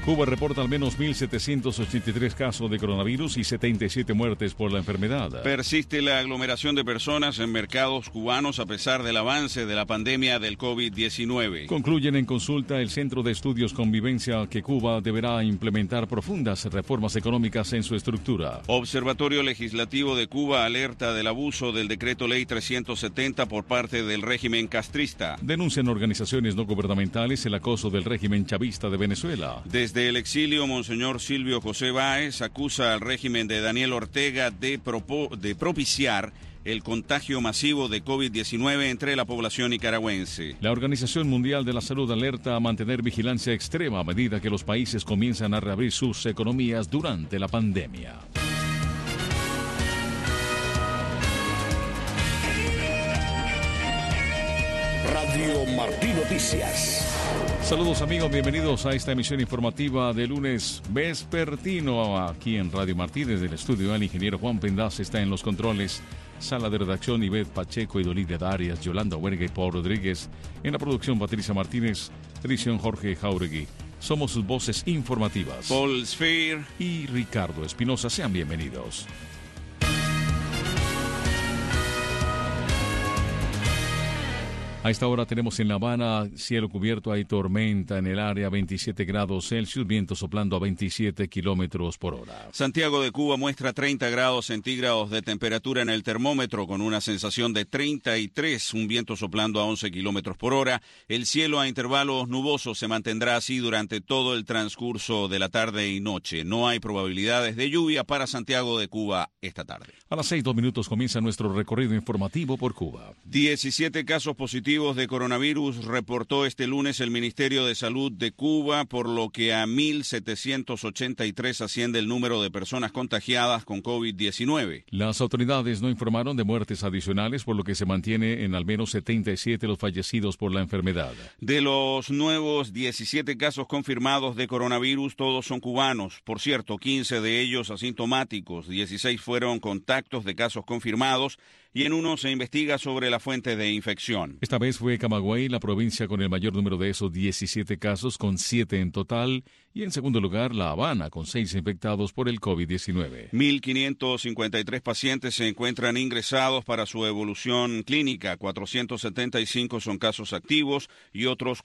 Cuba reporta al menos 1.783 casos de coronavirus y 77 muertes por la enfermedad. Persiste la aglomeración de personas en mercados cubanos a pesar del avance de la pandemia del COVID-19. Concluyen en consulta el Centro de Estudios Convivencia que Cuba deberá implementar profundas reformas económicas en su estructura. Observatorio Legislativo de Cuba alerta del abuso del Decreto Ley 370 por parte del régimen castrista. Denuncian organizaciones no gubernamentales el acoso del régimen chavista de Venezuela. Desde el exilio, Monseñor Silvio José Báez acusa al régimen de Daniel Ortega de propiciar el contagio masivo de COVID-19 entre la población nicaragüense. La Organización Mundial de la Salud alerta a mantener vigilancia extrema a medida que los países comienzan a reabrir sus economías durante la pandemia. Radio Martí Noticias. Saludos amigos, bienvenidos a esta emisión informativa de lunes vespertino aquí en Radio Martí. Desde el estudio el ingeniero Juan Pendaz está en los controles. Sala de redacción Ivette Pacheco y Dolida Darias, Yolanda Huerga y Paul Rodríguez. En la producción Patricia Martínez, edición Jorge Jauregui. Somos sus voces informativas. Paul Sphere y Ricardo Espinosa. Sean bienvenidos. A esta hora tenemos en La Habana cielo cubierto, hay tormenta en el área, 27 grados Celsius, viento soplando a 27 kilómetros por hora. Santiago de Cuba muestra 30 grados centígrados de temperatura en el termómetro con una sensación de 33, un viento soplando a 11 kilómetros por hora. El cielo a intervalos nubosos se mantendrá así durante todo el transcurso de la tarde y noche. No hay probabilidades de lluvia para Santiago de Cuba esta tarde. A las 6:02 comienza nuestro recorrido informativo por Cuba. 17 casos positivos de coronavirus reportó este lunes el Ministerio de Salud de Cuba, por lo que a 1.783 asciende el número de personas contagiadas con COVID-19. Las autoridades no informaron de muertes adicionales, por lo que se mantiene en al menos 77 los fallecidos por la enfermedad. De los nuevos 17 casos confirmados de coronavirus, todos son cubanos. Por cierto, 15 de ellos asintomáticos, 16 fueron contactos de casos confirmados y en uno se investiga sobre la fuente de infección. Esta vez fue Camagüey la provincia con el mayor número de esos 17 casos, con 7 en total, y en segundo lugar La Habana, con 6 infectados por el COVID-19. 1.553 pacientes se encuentran ingresados para su evolución clínica, 475 son casos activos y otros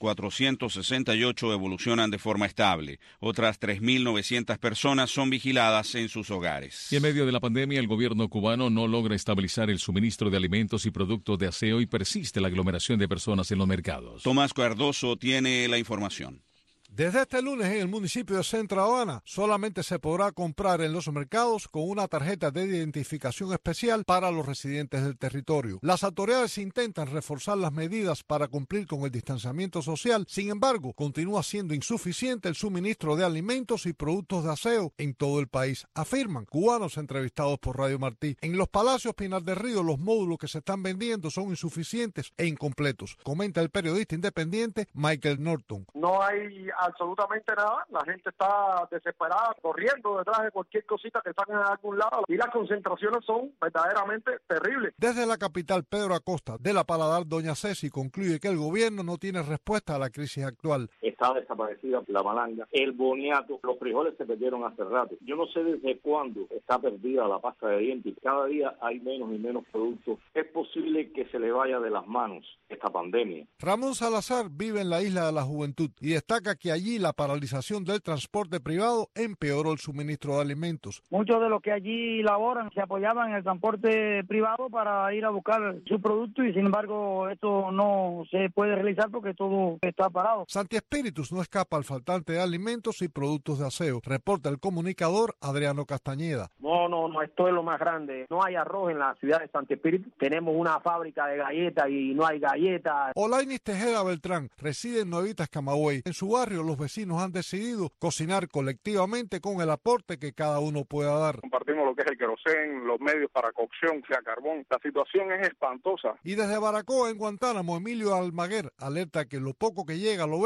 468 evolucionan de forma estable. Otras 3.900 personas son vigiladas en sus hogares. Y en medio de la pandemia, el gobierno cubano no logra estabilizar el suministro de alimentos y productos de aseo y persiste la aglomeración de personas en los mercados. Tomás Cardoso tiene la información. Desde este lunes en el municipio de Centro Habana solamente se podrá comprar en los mercados con una tarjeta de identificación especial para los residentes del territorio. Las autoridades intentan reforzar las medidas para cumplir con el distanciamiento social, sin embargo, continúa siendo insuficiente el suministro de alimentos y productos de aseo en todo el país, afirman cubanos entrevistados por Radio Martí. En los Palacios Pinar del Río los módulos que se están vendiendo son insuficientes e incompletos, comenta el periodista independiente Michael Norton. No hay absolutamente nada, la gente está desesperada, corriendo detrás de cualquier cosita que saquen a algún lado y las concentraciones son verdaderamente terribles. Desde la capital, Pedro Acosta, de La Paladar, Doña Ceci, concluye que el gobierno no tiene respuesta a la crisis actual. Está desaparecida la malanga, el boniato, los frijoles se perdieron hace rato. Yo no sé desde cuándo está perdida la pasta de dientes, cada día hay menos y menos productos. Es posible que se le vaya de las manos esta pandemia. Ramón Salazar vive en la Isla de la Juventud y destaca que allí la paralización del transporte privado empeoró el suministro de alimentos. Muchos de los que allí laboran se apoyaban en el transporte privado para ir a buscar su producto y sin embargo esto no se puede realizar porque todo está parado. Santi Espíritus no escapa al faltante de alimentos y productos de aseo, reporta el comunicador Adriano Castañeda. No, esto es lo más grande. No hay arroz en la ciudad de Santi Espíritus. Tenemos una fábrica de galletas y no hay galletas. Olainis Tejeda Beltrán reside en Nuevitas, Camagüey. En su barrio los vecinos han decidido cocinar colectivamente con el aporte que cada uno pueda dar. Compartimos lo que es el querosén, los medios para cocción, sea carbón. La situación es espantosa. Y desde Baracoa, en Guantánamo, Emilio Almaguer alerta que lo poco que llega lo venden y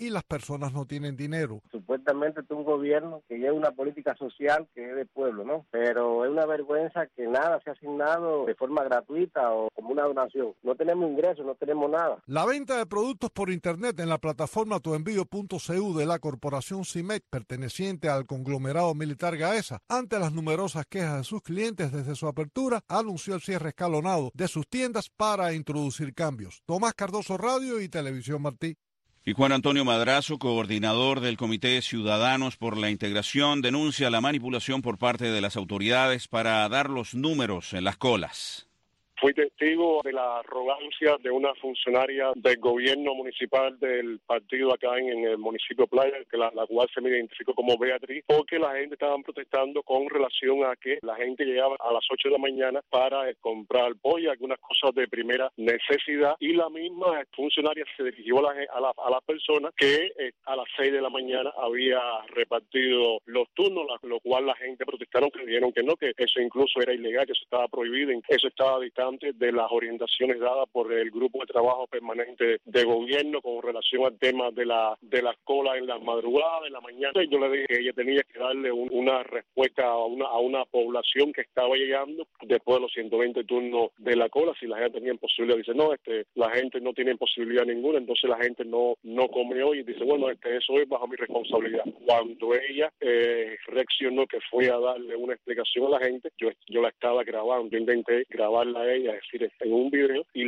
y las personas no tienen dinero. Supuestamente es un gobierno que lleva una política social que es del pueblo, ¿no? Pero es una vergüenza que nada se ha asignado de forma gratuita o como una donación. No tenemos ingresos, no tenemos nada. La venta de productos por internet en la plataforma tuenvío.cu de la corporación CIMEC, perteneciente al conglomerado militar Gaesa, ante las numerosas quejas de sus clientes desde su apertura, anunció el cierre escalonado de sus tiendas para introducir cambios. Tomás Cardoso, Radio y Televisión Martí. Y Juan Antonio Madrazo, coordinador del Comité Ciudadanos por la Integración, denuncia la manipulación por parte de las autoridades para dar los números en las colas. Fui testigo de la arrogancia de una funcionaria del gobierno municipal del partido acá en el municipio de Playa, que la cual se me identificó como Beatriz, porque la gente estaba protestando con relación a que la gente llegaba a las 8 de la mañana para comprar pollo, algunas cosas de primera necesidad, y la misma funcionaria se dirigió a la persona que a las 6 de la mañana había repartido los turnos, lo cual la gente protestaron, creyeron que no, que eso incluso era ilegal, que eso estaba prohibido, que eso estaba dictado de las orientaciones dadas por el grupo de trabajo permanente de gobierno con relación al tema de las colas en las madrugadas, en la mañana. Yo le dije que ella tenía que darle una respuesta a una población que estaba llegando después de los 120 turnos de la cola. Si la gente tenía posibilidad, dice no, la gente no tiene posibilidad ninguna, entonces la gente no comió y dice bueno, eso es bajo mi responsabilidad. Cuando ella reaccionó, que fue a darle una explicación a la gente, yo la estaba grabando, yo intenté grabarla a ella, es decir, en un video, y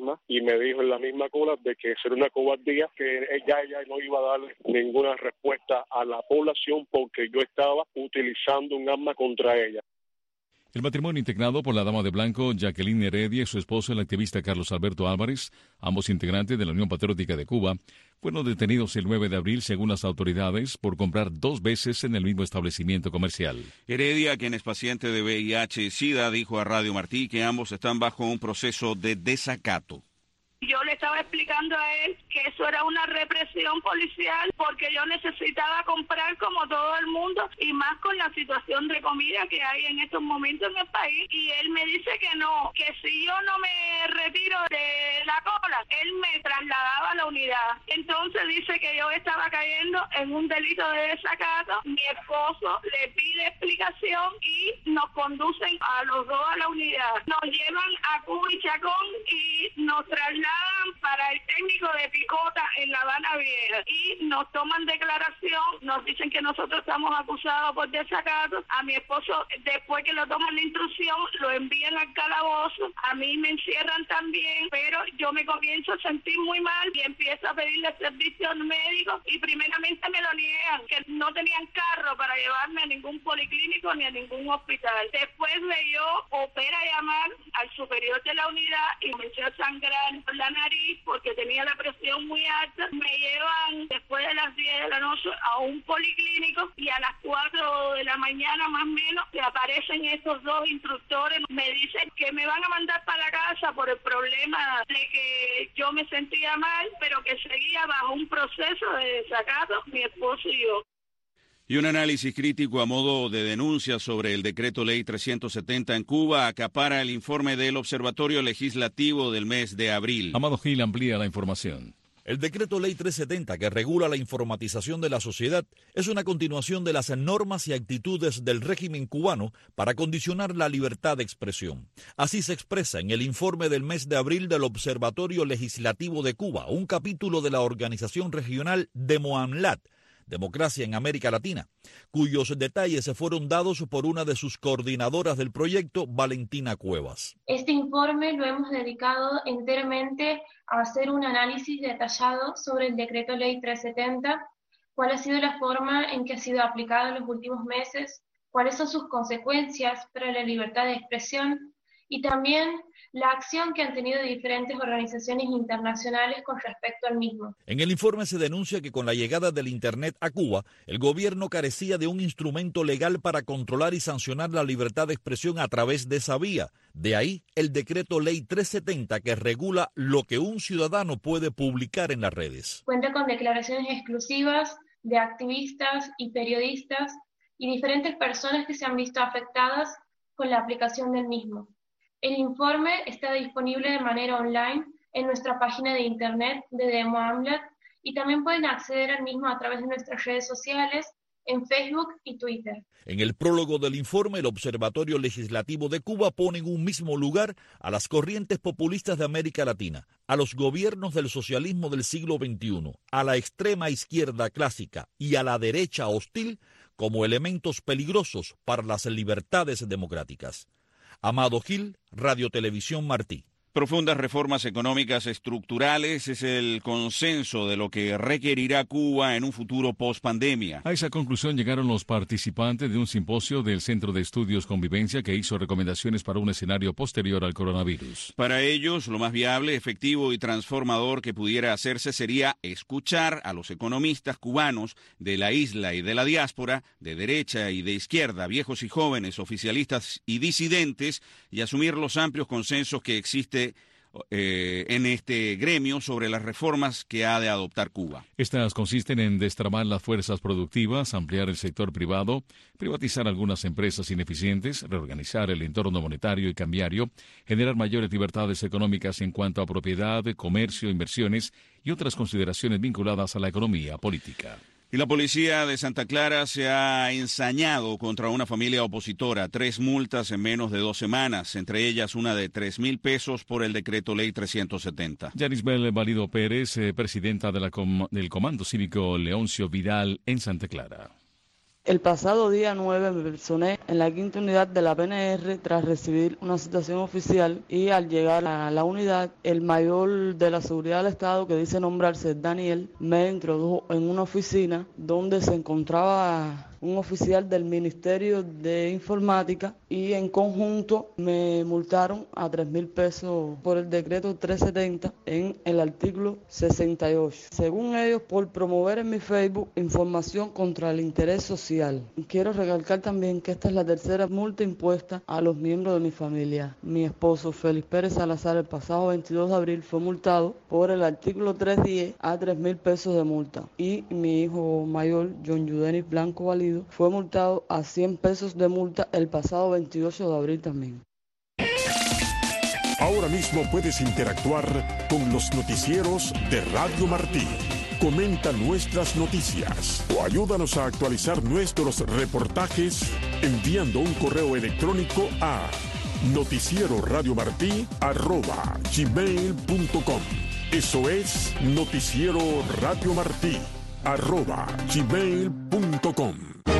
me dijo en la misma cola de que era una cobardía, que ella no iba a darle ninguna respuesta a la población porque yo estaba utilizando un arma contra ella. El matrimonio integrado por la dama de blanco Jacqueline Heredia y su esposo, el activista Carlos Alberto Álvarez, ambos integrantes de la Unión Patriótica de Cuba, fueron detenidos el 9 de abril, según las autoridades, por comprar 2 veces en el mismo establecimiento comercial. Heredia, quien es paciente de VIH-Sida, dijo a Radio Martí que ambos están bajo un proceso de desacato. Yo le estaba explicando a él que eso era una represión policial porque yo necesitaba comprar como todo el mundo y más con la situación de comida que hay en estos momentos en el país, y él me dice que no, que si yo no me retiro de la cola, él me trasladaba a la unidad. Entonces dice que yo estaba cayendo en un delito de desacato. Mi esposo le pide explicación y nos conducen a los dos a la unidad. Nos llevan a Cuba y Chacón y nos trasladan para el técnico de Picota en La Habana Vieja y nos toman declaración, nos dicen que nosotros estamos acusados por desacato. A mi esposo, después que lo toman la instrucción, lo envían al calabozo, a mí me encierran también, pero yo me comienzo a sentir muy mal y empiezo a pedirle servicios médicos y primeramente me lo niegan, que no tenían carro para llevarme a ningún policlínico ni a ningún hospital. Después de yo opera llamar al superior de la unidad y comencé a sangrar por la nariz porque tenía la presión muy alta. Me llevan después de las 10 de la noche a un policlínico y a las 4 de la mañana más o menos que aparecen estos dos instructores. Me dicen que me van a mandar para la casa por el problema de que yo me sentía mal, pero que seguía bajo un proceso de desacato mi esposo y yo. Y un análisis crítico a modo de denuncia sobre el decreto ley 370 en Cuba acapara el informe del Observatorio Legislativo del mes de abril. Amado Gil amplía la información. El decreto ley 370, que regula la informatización de la sociedad, es una continuación de las normas y actitudes del régimen cubano para condicionar la libertad de expresión. Así se expresa en el informe del mes de abril del Observatorio Legislativo de Cuba, un capítulo de la organización regional Demoamlat, Democracia en América Latina, cuyos detalles se fueron dados por una de sus coordinadoras del proyecto, Valentina Cuevas. Este informe lo hemos dedicado enteramente a hacer un análisis detallado sobre el decreto ley 370, cuál ha sido la forma en que ha sido aplicado en los últimos meses, cuáles son sus consecuencias para la libertad de expresión y también la acción que han tenido diferentes organizaciones internacionales con respecto al mismo. En el informe se denuncia que con la llegada del Internet a Cuba, el gobierno carecía de un instrumento legal para controlar y sancionar la libertad de expresión a través de esa vía. De ahí el decreto ley 370 que regula lo que un ciudadano puede publicar en las redes. Cuenta con declaraciones exclusivas de activistas y periodistas y diferentes personas que se han visto afectadas con la aplicación del mismo. El informe está disponible de manera online en nuestra página de internet de Demoamlat y también pueden acceder al mismo a través de nuestras redes sociales en Facebook y Twitter. En el prólogo del informe, el Observatorio Legislativo de Cuba pone en un mismo lugar a las corrientes populistas de América Latina, a los gobiernos del socialismo del siglo XXI, a la extrema izquierda clásica y a la derecha hostil como elementos peligrosos para las libertades democráticas. Amado Gil, Radio Televisión Martí. Profundas reformas económicas estructurales es el consenso de lo que requerirá Cuba en un futuro post-pandemia. A esa conclusión llegaron los participantes de un simposio del Centro de Estudios Convivencia que hizo recomendaciones para un escenario posterior al coronavirus. Para ellos, lo más viable, efectivo y transformador que pudiera hacerse sería escuchar a los economistas cubanos de la isla y de la diáspora, de derecha y de izquierda, viejos y jóvenes, oficialistas y disidentes, y asumir los amplios consensos que existen en este gremio sobre las reformas que ha de adoptar Cuba. Estas consisten en destramar las fuerzas productivas, ampliar el sector privado, privatizar algunas empresas ineficientes, reorganizar el entorno monetario y cambiario, generar mayores libertades económicas en cuanto a propiedad, comercio, inversiones y otras consideraciones vinculadas a la economía política. Y la policía de Santa Clara se ha ensañado contra una familia opositora. 3 multas en menos de 2 semanas, entre ellas una de 3,000 pesos por el decreto ley 370. Yanisbel Valido Pérez, presidenta de del Comando Cívico Leoncio Vidal en Santa Clara. El pasado día 9 me personé en la 5ª unidad de la PNR tras recibir una citación oficial y al llegar a la unidad, el mayor de la seguridad del Estado, que dice nombrarse Daniel, me introdujo en una oficina donde se encontraba un oficial del Ministerio de Informática y en conjunto me multaron a 3,000 pesos por el decreto 370 en el artículo 68. Según ellos, por promover en mi Facebook información contra el interés social. Quiero recalcar también que esta es la 3ª multa impuesta a los miembros de mi familia. Mi esposo Félix Pérez Salazar el pasado 22 de abril fue multado por el artículo 310 a 3,000 pesos de multa y mi hijo mayor John Yudenis Blanco Valido fue multado a 100 pesos de multa el pasado 28 de abril también. Ahora mismo puedes interactuar con los noticieros de Radio Martí. Comenta nuestras noticias o ayúdanos a actualizar nuestros reportajes enviando un correo electrónico a noticieroradiomartí@gmail.com. Eso es noticieroradiomartí@gmail.com.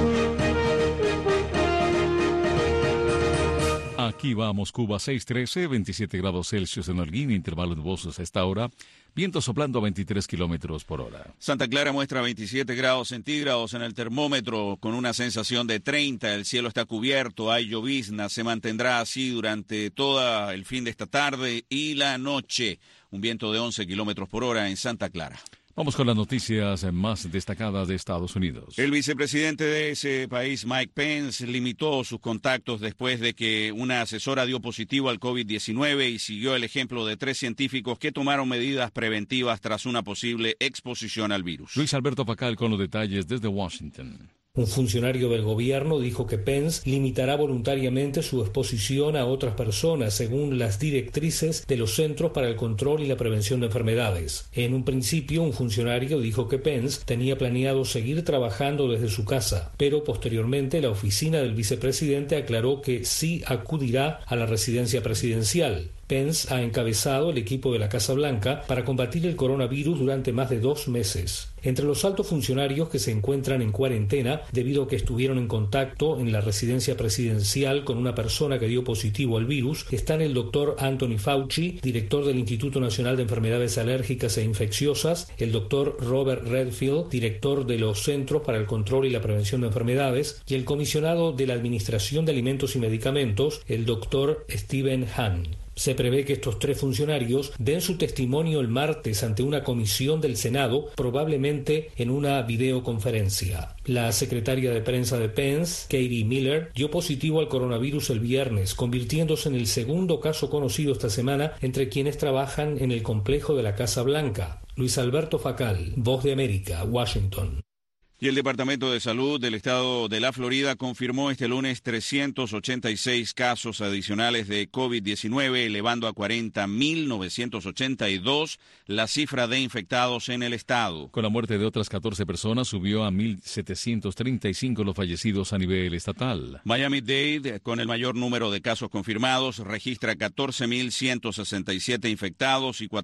Aquí vamos, Cuba 613, 27 grados Celsius en Holguín, intervalos nubosos a esta hora, viento soplando a 23 kilómetros por hora. Santa Clara muestra 27 grados centígrados en el termómetro con una sensación de 30, el cielo está cubierto, hay llovizna, se mantendrá así durante todo el fin de esta tarde y la noche, un viento de 11 kilómetros por hora en Santa Clara. Vamos con las noticias más destacadas de Estados Unidos. El vicepresidente de ese país, Mike Pence, limitó sus contactos después de que una asesora dio positivo al COVID-19 y siguió el ejemplo de 3 científicos que tomaron medidas preventivas tras una posible exposición al virus. Luis Alberto Facal con los detalles desde Washington. Un funcionario del gobierno dijo que Pence limitará voluntariamente su exposición a otras personas según las directrices de los Centros para el Control y la Prevención de Enfermedades. En un principio, un funcionario dijo que Pence tenía planeado seguir trabajando desde su casa, pero posteriormente la oficina del vicepresidente aclaró que sí acudirá a la residencia presidencial. Pence ha encabezado el equipo de la Casa Blanca para combatir el coronavirus durante más de 2 meses. Entre los altos funcionarios que se encuentran en cuarentena debido a que estuvieron en contacto en la residencia presidencial con una persona que dio positivo al virus están el doctor Anthony Fauci, director del Instituto Nacional de Enfermedades Alérgicas e Infecciosas, el doctor Robert Redfield, director de los Centros para el Control y la Prevención de Enfermedades, y el comisionado de la Administración de Alimentos y Medicamentos, el doctor Stephen Hahn. Se prevé que estos 3 funcionarios den su testimonio el martes ante una comisión del Senado, probablemente en una videoconferencia. La secretaria de prensa de Pence, Katie Miller, dio positivo al coronavirus el viernes, convirtiéndose en el segundo caso conocido esta semana entre quienes trabajan en el complejo de la Casa Blanca. Luis Alberto Facal, Voz de América, Washington. Y el Departamento de Salud del Estado de la Florida confirmó este lunes 386 casos adicionales de COVID-19, elevando a 40.982 la cifra de infectados en el estado. Con la muerte de otras 14 personas, subió a 1.735 los fallecidos a nivel estatal. Miami-Dade, con el mayor número de casos confirmados, registra 14.167 infectados y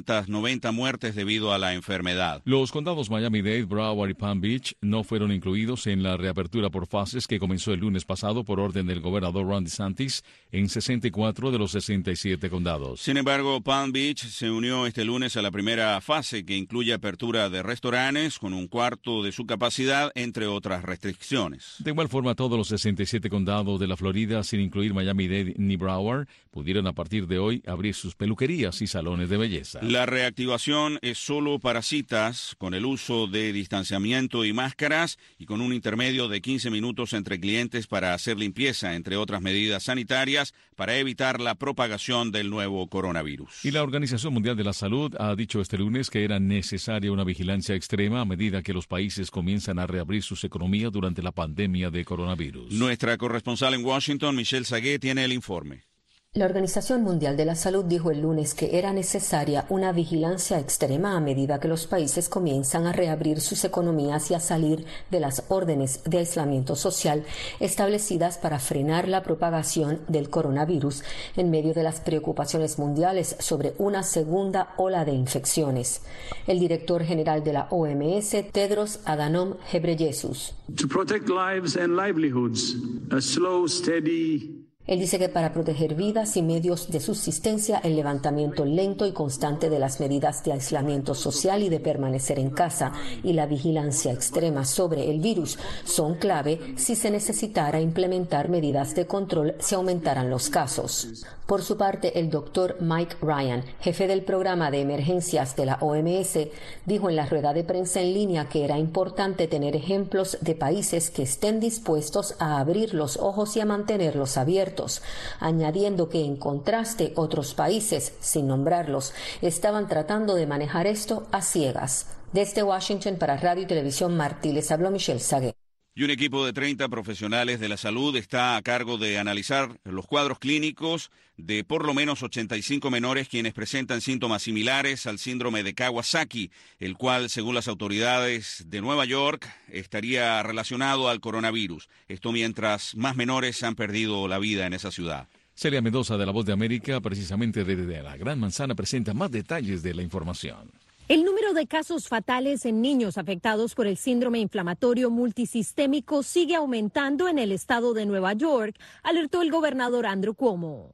490 muertes debido a la enfermedad. Los condados Miami-Dade, Broward y Palm Beach no fueron incluidos en la reapertura por fases que comenzó el lunes pasado por orden del gobernador Ron DeSantis en 64 de los 67 condados. Sin embargo, Palm Beach se unió este lunes a la primera fase, que incluye apertura de restaurantes con un cuarto de su capacidad, entre otras restricciones. De igual forma, todos los 67 condados de la Florida, sin incluir Miami-Dade ni Broward, pudieron a partir de hoy abrir sus peluquerías y salones de belleza. La reactivación es solo para citas, con el uso de distanciamiento y máscaras, y con un intermedio de 15 minutos entre clientes para hacer limpieza, entre otras medidas sanitarias, para evitar la propagación del nuevo coronavirus. Y la Organización Mundial de la Salud ha dicho este lunes que era necesaria una vigilancia extrema a medida que los países comienzan a reabrir sus economías durante la pandemia de coronavirus. Nuestra corresponsal en Washington, Michelle Sagué, tiene el informe. La Organización Mundial de la Salud dijo el lunes que era necesaria una vigilancia extrema a medida que los países comienzan a reabrir sus economías y a salir de las órdenes de aislamiento social establecidas para frenar la propagación del coronavirus en medio de las preocupaciones mundiales sobre una segunda ola de infecciones. El director general de la OMS, Tedros Adhanom Ghebreyesus. To protect lives and livelihoods, a slow, steady. Él dice que para proteger vidas y medios de subsistencia, el levantamiento lento y constante de las medidas de aislamiento social y de permanecer en casa y la vigilancia extrema sobre el virus son clave si se necesitara implementar medidas de control si aumentaran los casos. Por su parte, el doctor Mike Ryan, jefe del programa de emergencias de la OMS, dijo en la rueda de prensa en línea que era importante tener ejemplos de países que estén dispuestos a abrir los ojos y a mantenerlos abiertos, añadiendo que en contraste otros países, sin nombrarlos, estaban tratando de manejar esto a ciegas. Desde Washington para Radio y Televisión Martí les habló Michelle Sagué. Y un equipo de 30 profesionales de la salud está a cargo de analizar los cuadros clínicos de por lo menos 85 menores quienes presentan síntomas similares al síndrome de Kawasaki, el cual, según las autoridades de Nueva York, estaría relacionado al coronavirus. Esto mientras más menores han perdido la vida en esa ciudad. Celia Mendoza, de La Voz de América, precisamente desde la Gran Manzana, presenta más detalles de la información. El número de casos fatales en niños afectados por el síndrome inflamatorio multisistémico sigue aumentando en el estado de Nueva York, alertó el gobernador Andrew Cuomo.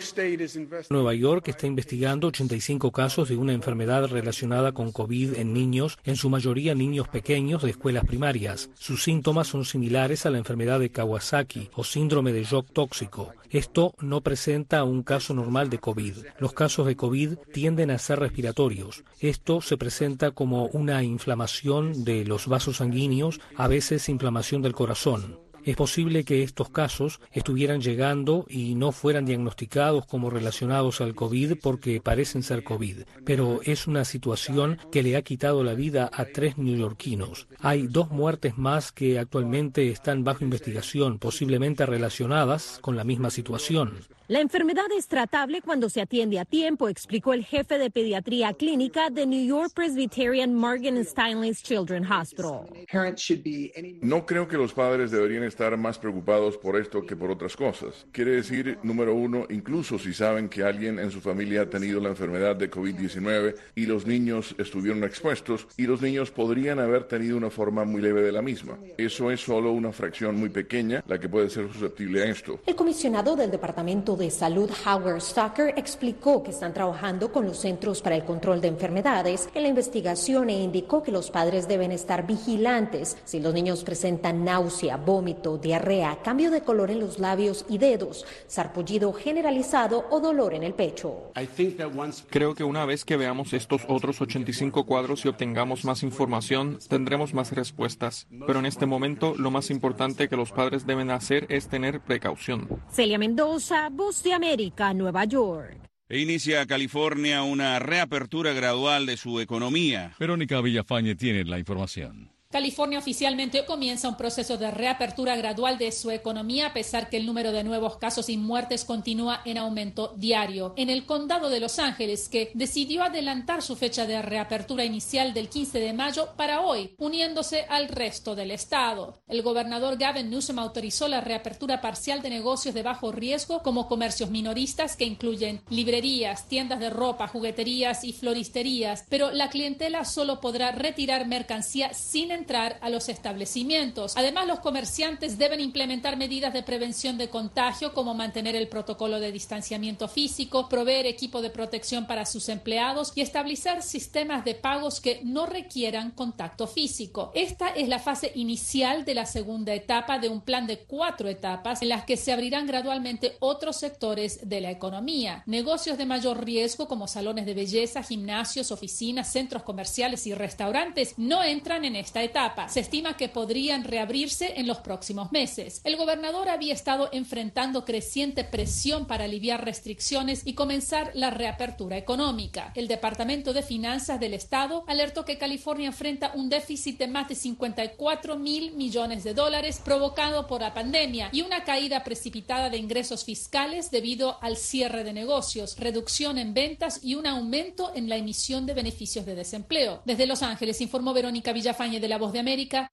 Nueva York está investigando 85 casos de una enfermedad relacionada con COVID en niños, en su mayoría niños pequeños de escuelas primarias. Sus síntomas son similares a la enfermedad de Kawasaki o síndrome de shock tóxico. Esto no presenta un caso normal de COVID. Los casos de COVID tienden a ser respiratorios. Esto se presenta como una inflamación de los vasos sanguíneos, a veces inflamación del corazón. Es posible que estos casos estuvieran llegando y no fueran diagnosticados como relacionados al COVID porque parecen ser COVID, pero es una situación que le ha quitado la vida a 3 neoyorquinos. Hay 2 muertes más que actualmente están bajo investigación, posiblemente relacionadas con la misma situación. La enfermedad es tratable cuando se atiende a tiempo, explicó el jefe de pediatría clínica de New York Presbyterian Morgan Stanley Children's Hospital. No creo que los padres deberían estar más preocupados por esto que por otras cosas. Quiere decir, número uno, incluso si saben que alguien en su familia ha tenido la enfermedad de COVID-19 y los niños estuvieron expuestos, y los niños podrían haber tenido una forma muy leve de la misma. Eso es solo una fracción muy pequeña la que puede ser susceptible a esto. El comisionado del Departamento de Salud, Howard Stocker, explicó que están trabajando con los Centros para el Control de Enfermedades en la investigación e indicó que los padres deben estar vigilantes si los niños presentan náusea, vómito, diarrea, cambio de color en los labios y dedos, sarpullido generalizado o dolor en el pecho. Creo que una vez que veamos estos otros 85 cuadros y obtengamos más información, tendremos más respuestas. Pero en este momento, lo más importante que los padres deben hacer es tener precaución. Celia Mendoza, Voz de América, Nueva York. E inicia California una reapertura gradual de su economía. Verónica Villafañe tiene la información. California oficialmente comienza un proceso de reapertura gradual de su economía a pesar que el número de nuevos casos y muertes continúa en aumento diario. En el condado de Los Ángeles, que decidió adelantar su fecha de reapertura inicial del 15 de mayo para hoy, uniéndose al resto del estado. El gobernador Gavin Newsom autorizó la reapertura parcial de negocios de bajo riesgo como comercios minoristas que incluyen librerías, tiendas de ropa, jugueterías y floristerías, pero la clientela solo podrá retirar mercancía sin entrar a los establecimientos. Además, los comerciantes deben implementar medidas de prevención de contagio como mantener el protocolo de distanciamiento físico, proveer equipo de protección para sus empleados y establecer sistemas de pagos que no requieran contacto físico. Esta es la fase inicial de la segunda etapa de un plan de 4 etapas en las que se abrirán gradualmente otros sectores de la economía. Negocios de mayor riesgo como salones de belleza, gimnasios, oficinas, centros comerciales y restaurantes no entran en esta etapa. Se estima que podrían reabrirse en los próximos meses. El gobernador había estado enfrentando creciente presión para aliviar restricciones y comenzar la reapertura económica. El Departamento de Finanzas del Estado alertó que California enfrenta un déficit de más de $54,000 millones provocado por la pandemia y una caída precipitada de ingresos fiscales debido al cierre de negocios, reducción en ventas y un aumento en la emisión de beneficios de desempleo. Desde Los Ángeles informó Verónica Villafañe de La Voz de América.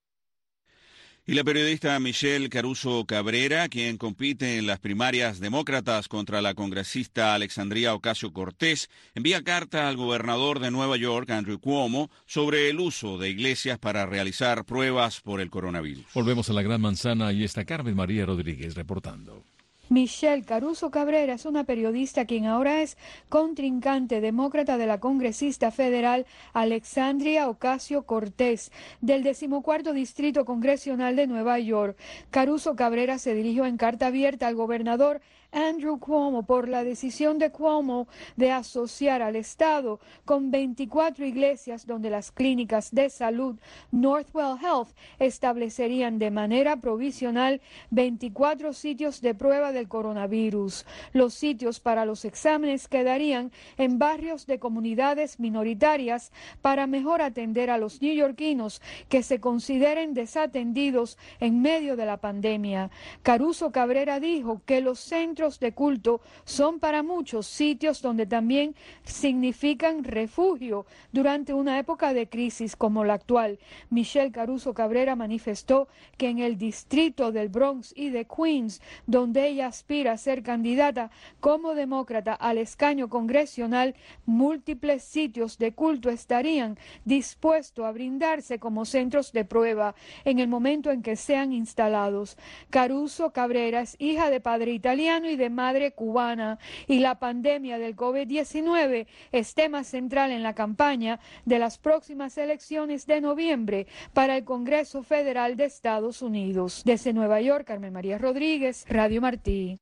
Y la periodista Michelle Caruso Cabrera, quien compite en las primarias demócratas contra la congresista Alexandria Ocasio-Cortez, envía carta al gobernador de Nueva York, Andrew Cuomo, sobre el uso de iglesias para realizar pruebas por el coronavirus. Volvemos a la Gran Manzana y está Carmen María Rodríguez reportando. Michelle Caruso Cabrera es una periodista quien ahora es contrincante demócrata de la congresista federal Alexandria Ocasio-Cortez del 14º Distrito Congresional de Nueva York. Caruso Cabrera se dirigió en carta abierta al gobernador Andrew Cuomo por la decisión de Cuomo de asociar al Estado con 24 iglesias donde las clínicas de salud Northwell Health establecerían de manera provisional 24 sitios de prueba del coronavirus. Los sitios para los exámenes quedarían en barrios de comunidades minoritarias para mejor atender a los neoyorquinos que se consideren desatendidos en medio de la pandemia. Caruso Cabrera dijo que los centros de culto son para muchos sitios donde también significan refugio durante una época de crisis como la actual. Michelle Caruso Cabrera manifestó que en el distrito del Bronx y de Queens, donde ella aspira a ser candidata como demócrata al escaño congresional, múltiples sitios de culto estarían dispuestos a brindarse como centros de prueba en el momento en que sean instalados. Caruso Cabrera es hija de padre italiano y de madre cubana, y la pandemia del COVID-19 es tema central en la campaña de las próximas elecciones de noviembre para el Congreso Federal de Estados Unidos. Desde Nueva York, Carmen María Rodríguez, Radio Martí.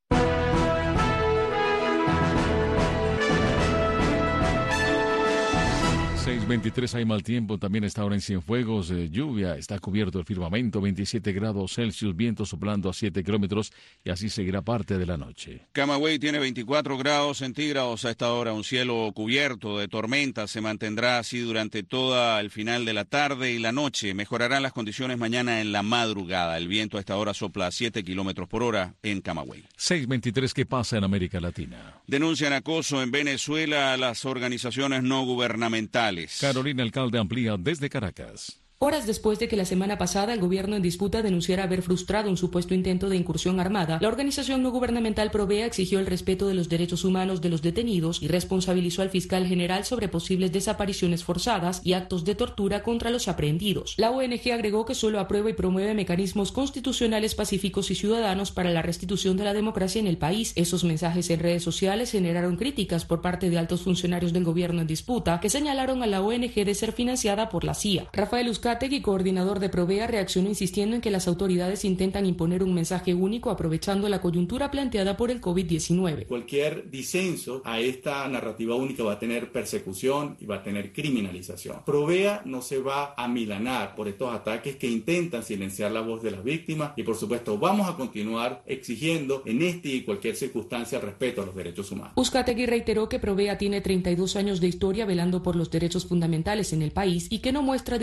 6:23, hay mal tiempo, también está ahora en Cienfuegos, lluvia, está cubierto el firmamento, 27 grados Celsius, viento soplando a 7 kilómetros y así seguirá parte de la noche. Camagüey tiene 24 grados centígrados a esta hora, un cielo cubierto de tormentas, se mantendrá así durante todo el final de la tarde y la noche. Mejorarán las condiciones mañana en la madrugada, el viento a esta hora sopla a 7 kilómetros por hora en Camagüey. 6:23, ¿qué pasa en América Latina? Denuncian acoso en Venezuela a las organizaciones no gubernamentales. Carolina Alcalde amplía desde Caracas. Horas después de que la semana pasada el gobierno en disputa denunciara haber frustrado un supuesto intento de incursión armada, la organización no gubernamental Provea exigió el respeto de los derechos humanos de los detenidos y responsabilizó al fiscal general sobre posibles desapariciones forzadas y actos de tortura contra los aprehendidos. La ONG agregó que solo aprueba y promueve mecanismos constitucionales pacíficos y ciudadanos para la restitución de la democracia en el país. Esos mensajes en redes sociales generaron críticas por parte de altos funcionarios del gobierno en disputa que señalaron a la ONG de ser financiada por la CIA. Rafael Uzcategui, coordinador de Provea, reaccionó insistiendo en que las autoridades intentan imponer un mensaje único aprovechando la coyuntura planteada por el COVID-19. Cualquier disenso a esta narrativa única va a tener persecución y va a tener criminalización. Provea no se va a amilanar por estos ataques que intentan silenciar la voz de las víctimas y, por supuesto, vamos a continuar exigiendo en esta y cualquier circunstancia el respeto a los derechos humanos. Uzcategui reiteró que Provea tiene 32 años de historia velando por los derechos fundamentales en el país y que no muestra discriminación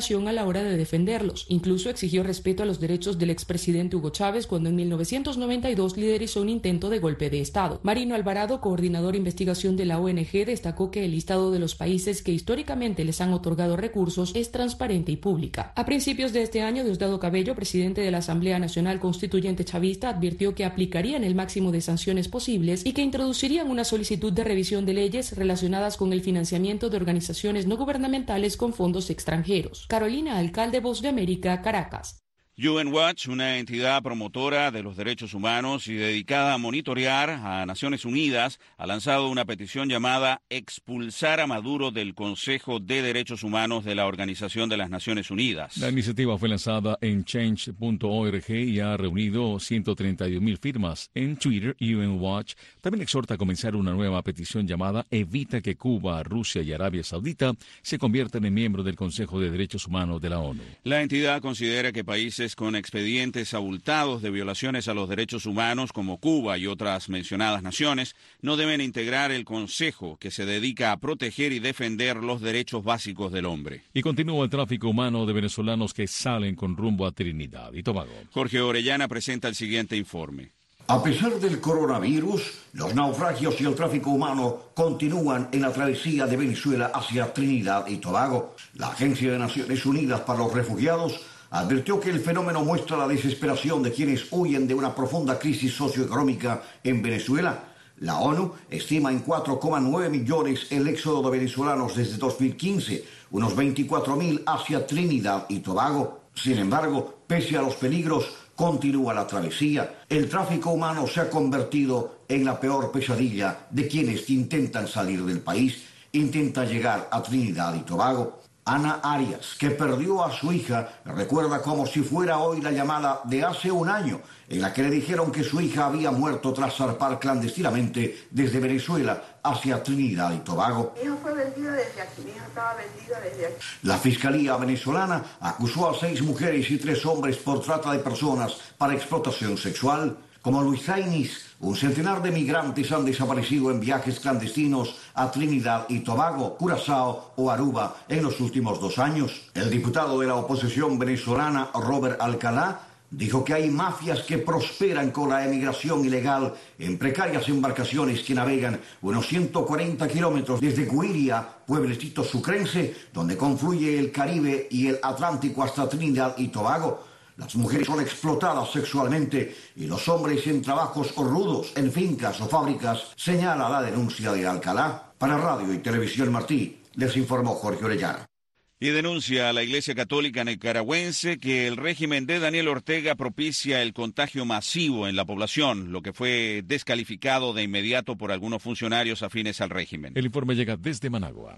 precipitación a la hora de defenderlos. Incluso exigió respeto a los derechos del expresidente Hugo Chávez cuando en 1992 liderizó un intento de golpe de Estado. Marino Alvarado, coordinador de investigación de la ONG, destacó que el listado de los países que históricamente les han otorgado recursos es transparente y pública. A principios de este año, Diosdado Cabello, presidente de la Asamblea Nacional Constituyente Chavista, advirtió que aplicarían el máximo de sanciones posibles y que introducirían una solicitud de revisión de leyes relacionadas con el financiamiento de organizaciones no gubernamentales con fondos extranjeros. Carolina Alcalde, Voz de América, Caracas. UN Watch, una entidad promotora de los derechos humanos y dedicada a monitorear a Naciones Unidas, ha lanzado una petición llamada Expulsar a Maduro del Consejo de Derechos Humanos de la Organización de las Naciones Unidas. La iniciativa fue lanzada en change.org y ha reunido 132,000 firmas. En Twitter, UN Watch también exhorta a comenzar una nueva petición llamada Evita que Cuba, Rusia y Arabia Saudita se conviertan en miembros del Consejo de Derechos Humanos de la ONU. La entidad considera que países con expedientes abultados de violaciones a los derechos humanos como Cuba y otras mencionadas naciones no deben integrar el Consejo, que se dedica a proteger y defender los derechos básicos del hombre. Y continúa el tráfico humano de venezolanos que salen con rumbo a Trinidad y Tobago. Jorge Orellana presenta el siguiente informe. A pesar del coronavirus, los naufragios y el tráfico humano continúan en la travesía de Venezuela hacia Trinidad y Tobago. La Agencia de Naciones Unidas para los Refugiados advirtió que el fenómeno muestra la desesperación de quienes huyen de una profunda crisis socioeconómica en Venezuela. La ONU estima en 4,9 millones el éxodo de venezolanos desde 2015, unos 24,000 hacia Trinidad y Tobago. Sin embargo, pese a los peligros, continúa la travesía. El tráfico humano se ha convertido en la peor pesadilla de quienes intentan salir del país, intentan llegar a Trinidad y Tobago. Ana Arias, que perdió a su hija, recuerda como si fuera hoy la llamada de hace un año, en la que le dijeron que su hija había muerto tras zarpar clandestinamente desde Venezuela hacia Trinidad y Tobago. Mi hija fue vendida desde aquí, mi hija estaba vendida desde aquí. La Fiscalía venezolana acusó a 6 mujeres y 3 hombres por trata de personas para explotación sexual. Como Luisa Inís, un centenar de migrantes han desaparecido en viajes clandestinos a Trinidad y Tobago, Curazao o Aruba en los últimos 2 años. El diputado de la oposición venezolana, Robert Alcalá, dijo que hay mafias que prosperan con la emigración ilegal en precarias embarcaciones que navegan unos 140 kilómetros desde Cuiria, pueblecito sucrense, donde confluye el Caribe y el Atlántico hasta Trinidad y Tobago. Las mujeres son explotadas sexualmente y los hombres en trabajos rudos, en fincas o fábricas, señala la denuncia de Alcalá. Para Radio y Televisión Martí, les informó Jorge Orellana. Y denuncia a la Iglesia Católica nicaragüense que el régimen de Daniel Ortega propicia el contagio masivo en la población, lo que fue descalificado de inmediato por algunos funcionarios afines al régimen. El informe llega desde Managua.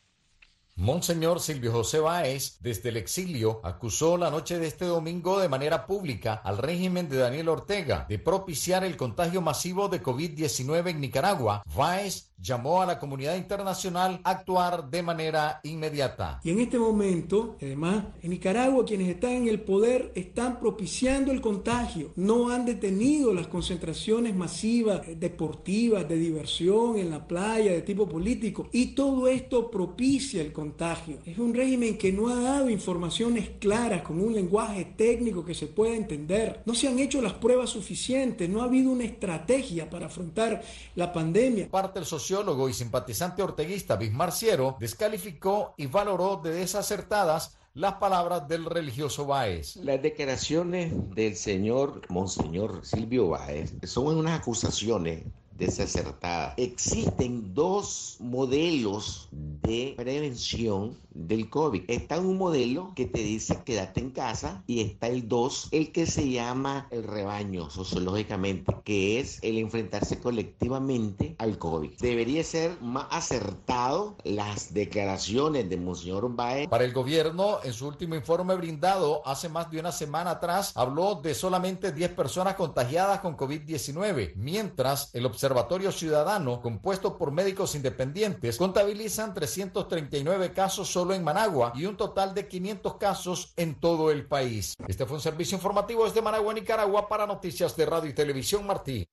Monseñor Silvio José Báez, desde el exilio, acusó la noche de este domingo de manera pública al régimen de Daniel Ortega de propiciar el contagio masivo de COVID-19 en Nicaragua. Báez llamó a la comunidad internacional a actuar de manera inmediata. Y en este momento, además, en Nicaragua quienes están en el poder están propiciando el contagio. No han detenido las concentraciones masivas deportivas, de diversión en la playa, de tipo político. Y todo esto propicia el contagio. Es un régimen que no ha dado informaciones claras con un lenguaje técnico que se pueda entender. No se han hecho las pruebas suficientes, no ha habido una estrategia para afrontar la pandemia. Parte el sociólogo y simpatizante orteguista Bismar Ciero descalificó y valoró de desacertadas las palabras del religioso Báez. Las declaraciones del señor Monseñor Silvio Báez son unas acusaciones desacertada. Existen 2 modelos de prevención del COVID. Está un modelo que te dice quédate en casa y está el 2, el que se llama el rebaño sociológicamente, que es el enfrentarse colectivamente al COVID. Debería ser más acertado las declaraciones de Monseñor Báez. Para el gobierno, en su último informe brindado hace más de una semana atrás, habló de solamente 10 personas contagiadas con COVID-19, mientras el Observatorio Ciudadano, compuesto por médicos independientes, contabilizan 339 casos solo en Managua y un total de 500 casos en todo el país. Este fue un servicio informativo desde Managua, Nicaragua, para Noticias de Radio y Televisión Martí.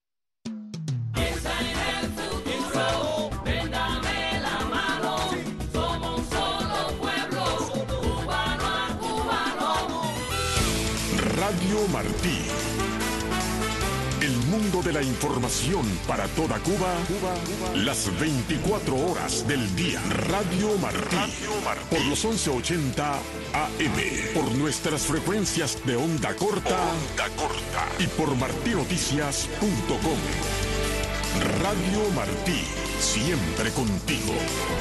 Radio Martí. El mundo de la información para toda Cuba, las 24 horas del día. Radio Martí. Por los 1180 AM. Por nuestras frecuencias de onda corta. Y por martinoticias.com. Radio Martí. Siempre contigo.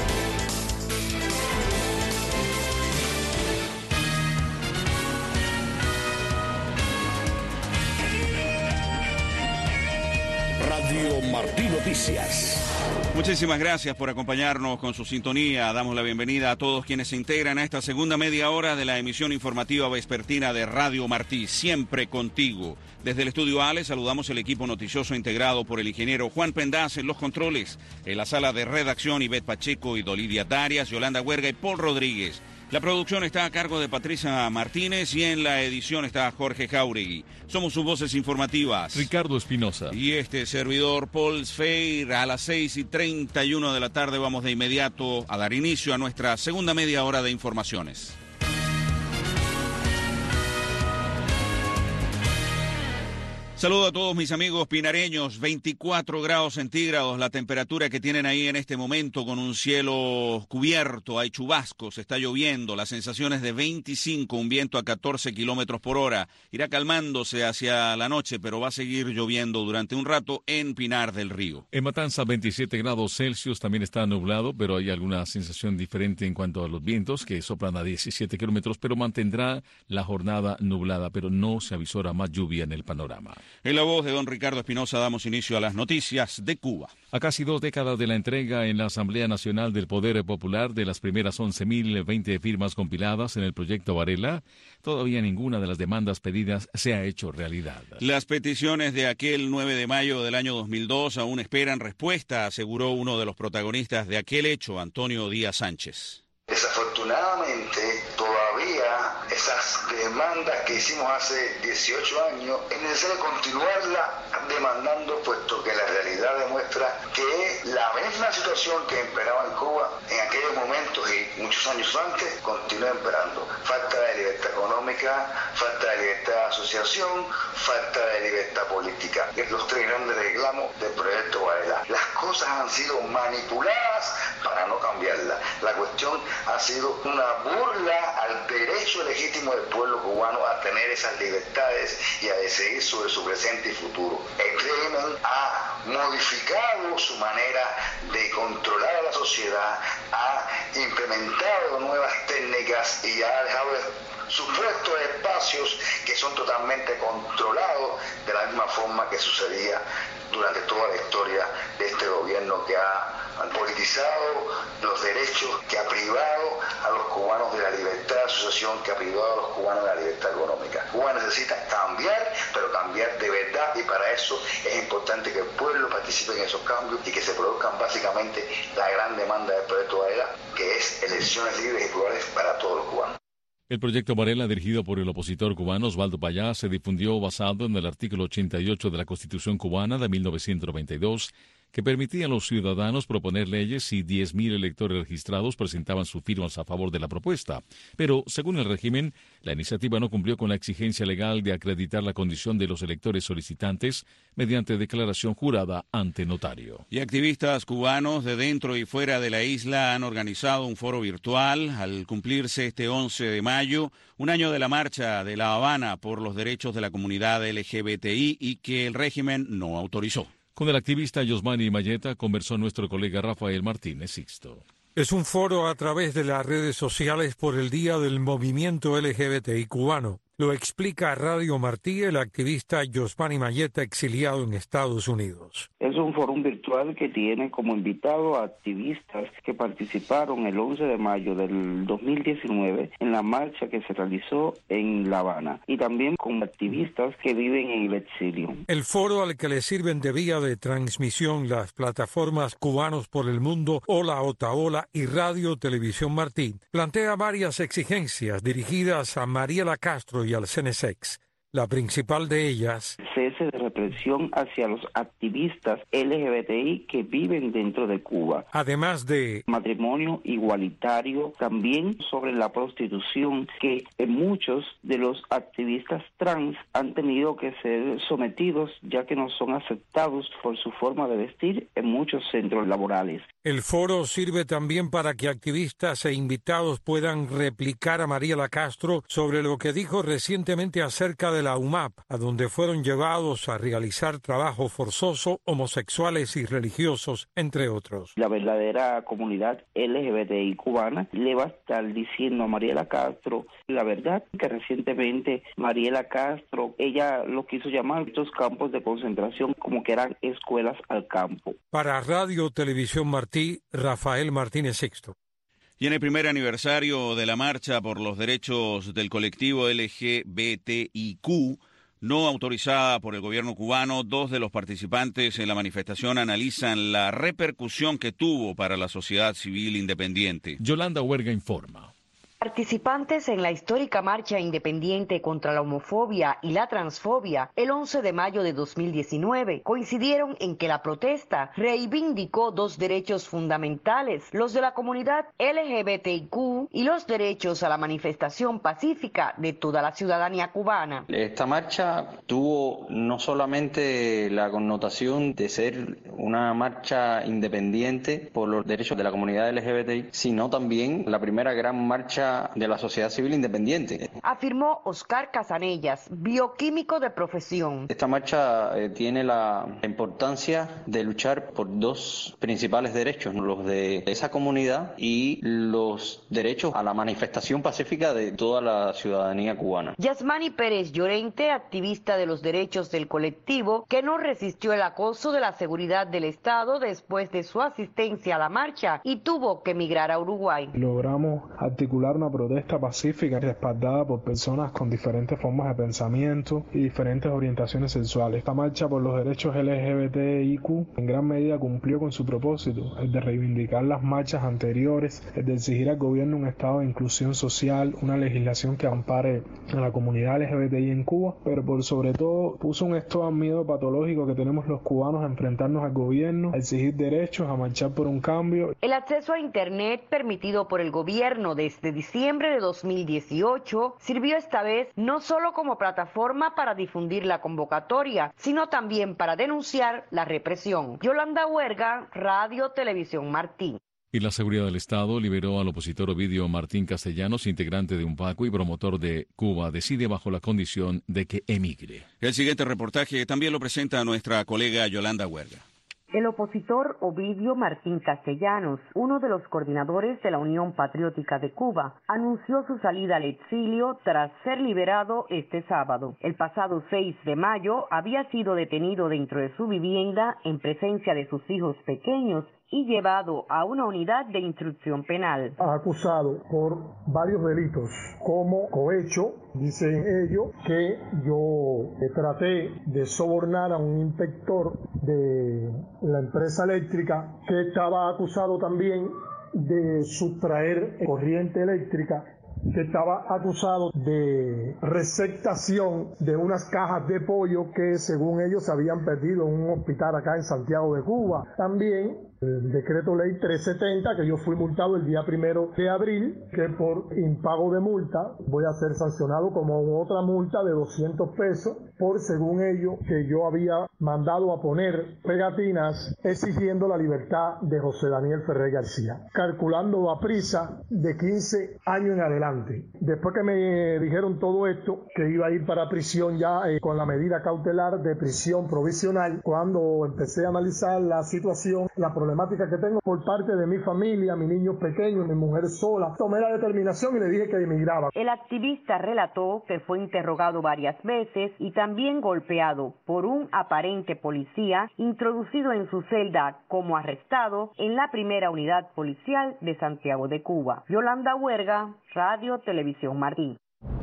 Radio Martí Noticias. Muchísimas gracias por acompañarnos con su sintonía. Damos la bienvenida a todos quienes se integran a esta segunda media hora de la emisión informativa vespertina de Radio Martí, siempre contigo. Desde el estudio A les saludamos el equipo noticioso integrado por el ingeniero Juan Pendaz en los controles. En la sala de redacción, Ivette Pacheco y Dolidia Darias, Yolanda Huerga y Paul Rodríguez. La producción está a cargo de Patricia Martínez y en la edición está Jorge Jauregui. Somos sus voces informativas. Ricardo Espinosa. Y este servidor, Paul Sfeir. A las 6:31 de la tarde vamos de inmediato a dar inicio a nuestra segunda media hora de informaciones. Saludo a todos mis amigos pinareños, 24 grados centígrados, la temperatura que tienen ahí en este momento con un cielo cubierto, hay chubascos, está lloviendo, la sensación es de 25, un viento a 14 kilómetros por hora, irá calmándose hacia la noche, pero va a seguir lloviendo durante un rato en Pinar del Río. En Matanza, 27 grados Celsius, también está nublado, pero hay alguna sensación diferente en cuanto a los vientos que soplan a 17 kilómetros, pero mantendrá la jornada nublada, pero no se avisora más lluvia en el panorama. En la voz de don Ricardo Espinosa damos inicio a las noticias de Cuba. A casi 2 décadas de la entrega en la Asamblea Nacional del Poder Popular de las primeras 11.020 firmas compiladas en el proyecto Varela, todavía ninguna de las demandas pedidas se ha hecho realidad. Las peticiones de aquel 9 de mayo del año 2002 aún esperan respuesta, aseguró uno de los protagonistas de aquel hecho, Antonio Díaz Sánchez. Desafortunadamente, todavía esas demandas que hicimos hace 18 años, es necesario continuarlas demandando, puesto que la realidad demuestra que la misma situación que imperaba en Cuba en aquellos momentos y muchos años antes, continúa imperando. Falta de libertad económica, falta de libertad de asociación, falta de libertad política. Es los tres grandes reclamos del proyecto Varela. Las cosas han sido manipuladas para no cambiarlas. La cuestión ha sido una burla al derecho legítimo del pueblo cubano a tener esas libertades y a decidir sobre su presente y futuro. El régimen ha modificado su manera de controlar a la sociedad, ha implementado nuevas técnicas y ha dejado supuestos espacios que son totalmente controlados de la misma forma que sucedía durante toda la historia de este gobierno que ha politizado los derechos, que ha privado a los cubanos de la libertad de asociación, que ha privado a los cubanos de la libertad económica. Cuba necesita cambiar, pero cambiar de verdad, y para eso es importante que el pueblo participe en esos cambios y que se produzcan básicamente la gran demanda del proyecto Varela, que es elecciones libres y plurales para todos los cubanos. El proyecto Varela, dirigido por el opositor cubano Osvaldo Payá, se difundió basado en el artículo 88 de la Constitución cubana de 1992, que permitía a los ciudadanos proponer leyes si 10.000 electores registrados presentaban sus firmas a favor de la propuesta. Pero, según el régimen, la iniciativa no cumplió con la exigencia legal de acreditar la condición de los electores solicitantes mediante declaración jurada ante notario. Y activistas cubanos de dentro y fuera de la isla han organizado un foro virtual al cumplirse este 11 de mayo, un año de la marcha de La Habana por los derechos de la comunidad LGBTI y que el régimen no autorizó. Con el activista Yosmani Mayeta conversó nuestro colega Rafael Martínez Sixto. Es un foro a través de las redes sociales por el Día del Movimiento LGBTI cubano. Lo explica a Radio Martí el activista Yosmani Mayeta, exiliado en Estados Unidos. Es un foro virtual que tiene como invitado a activistas que participaron el 11 de mayo del 2019 en la marcha que se realizó en La Habana y también con activistas que viven en el exilio. El foro, al que le sirven de vía de transmisión las plataformas Cubanos por el Mundo, Hola Otaola y Radio Televisión Martí, plantea varias exigencias dirigidas a Mariela Castro y al CNSEX. La principal de ellas, cese de represión hacia los activistas LGBTI que viven dentro de Cuba. Además de matrimonio igualitario, también sobre la prostitución, que muchos de los activistas trans han tenido que ser sometidos ya que no son aceptados por su forma de vestir en muchos centros laborales. El foro sirve también para que activistas e invitados puedan replicar a Mariela Castro sobre lo que dijo recientemente acerca de la UMAP, a donde fueron llevados a realizar trabajo forzoso homosexuales y religiosos, entre otros. La verdadera comunidad LGBTI cubana le va a estar diciendo a Mariela Castro la verdad, que recientemente Mariela Castro, ella lo quiso llamar estos campos de concentración como que eran escuelas al campo. Para Radio Televisión Martí, Rafael Martínez Sixto. Y en el primer aniversario de la marcha por los derechos del colectivo LGBTIQ, no autorizada por el gobierno cubano, 2 de los participantes en la manifestación analizan la repercusión que tuvo para la sociedad civil independiente. Yolanda Huerga informa. Participantes en la histórica marcha independiente contra la homofobia y la transfobia el 11 de mayo de 2019 coincidieron en que la protesta reivindicó 2 derechos fundamentales, los de la comunidad LGBTIQ y los derechos a la manifestación pacífica de toda la ciudadanía cubana. Esta marcha tuvo no solamente la connotación de ser una marcha independiente por los derechos de la comunidad LGBTI, sino también la primera gran marcha de la sociedad civil independiente. Afirmó Oscar Casanellas, bioquímico de profesión. Esta marcha tiene la importancia de luchar por 2 principales derechos, los de esa comunidad y los derechos a la manifestación pacífica de toda la ciudadanía cubana. Yasmani Pérez Llorente, activista de los derechos del colectivo, que no resistió el acoso de la seguridad del Estado después de su asistencia a la marcha y tuvo que emigrar a Uruguay. Logramos articular una protesta pacífica respaldada por personas con diferentes formas de pensamiento y diferentes orientaciones sexuales. Esta marcha por los derechos LGBTIQ en gran medida cumplió con su propósito, el de reivindicar las marchas anteriores, el de exigir al gobierno un estado de inclusión social, una legislación que ampare a la comunidad LGBTI en Cuba, pero por sobre todo puso un stop al miedo patológico que tenemos los cubanos a enfrentarnos al gobierno, a exigir derechos, a marchar por un cambio. El acceso a Internet permitido por el gobierno desde diciembre de 2018 sirvió esta vez no solo como plataforma para difundir la convocatoria, sino también para denunciar la represión. Yolanda Huerga, Radio Televisión Martí. Y la seguridad del Estado liberó al opositor Ovidio Martín Castellanos, integrante de UNPACO y promotor de Cuba Decide, bajo la condición de que emigre. El siguiente reportaje también lo presenta nuestra colega Yolanda Huerga. El opositor Ovidio Martín Castellanos, uno de los coordinadores de la Unión Patriótica de Cuba, anunció su salida al exilio tras ser liberado este sábado. El pasado 6 de mayo había sido detenido dentro de su vivienda en presencia de sus hijos pequeños y llevado a una unidad de instrucción penal. Acusado por varios delitos, como cohecho, dicen ellos, que yo traté de sobornar a un inspector de la empresa eléctrica, que estaba acusado también de sustraer corriente eléctrica, que estaba acusado de receptación de unas cajas de pollo que según ellos se habían perdido en un hospital acá en Santiago de Cuba. También el decreto ley 370, que yo fui multado el día 1 de abril, que por impago de multa voy a ser sancionado como otra multa de 200 pesos por, según ellos, que yo había mandado a poner pegatinas exigiendo la libertad de José Daniel Ferrer García, calculando a prisa de 15 años en adelante. Después que me dijeron todo esto, que iba a ir para prisión ya con la medida cautelar de prisión provisional, cuando empecé a analizar la situación, la problemática que tengo por parte de mi familia, mi niño pequeño, mi mujer sola, tomé la determinación y le dije que emigraba. El activista relató que fue interrogado varias veces y también golpeado por un aparente policía introducido en su celda como arrestado en la primera unidad policial de Santiago de Cuba. Yolanda Huerga, Radio Televisión Martí.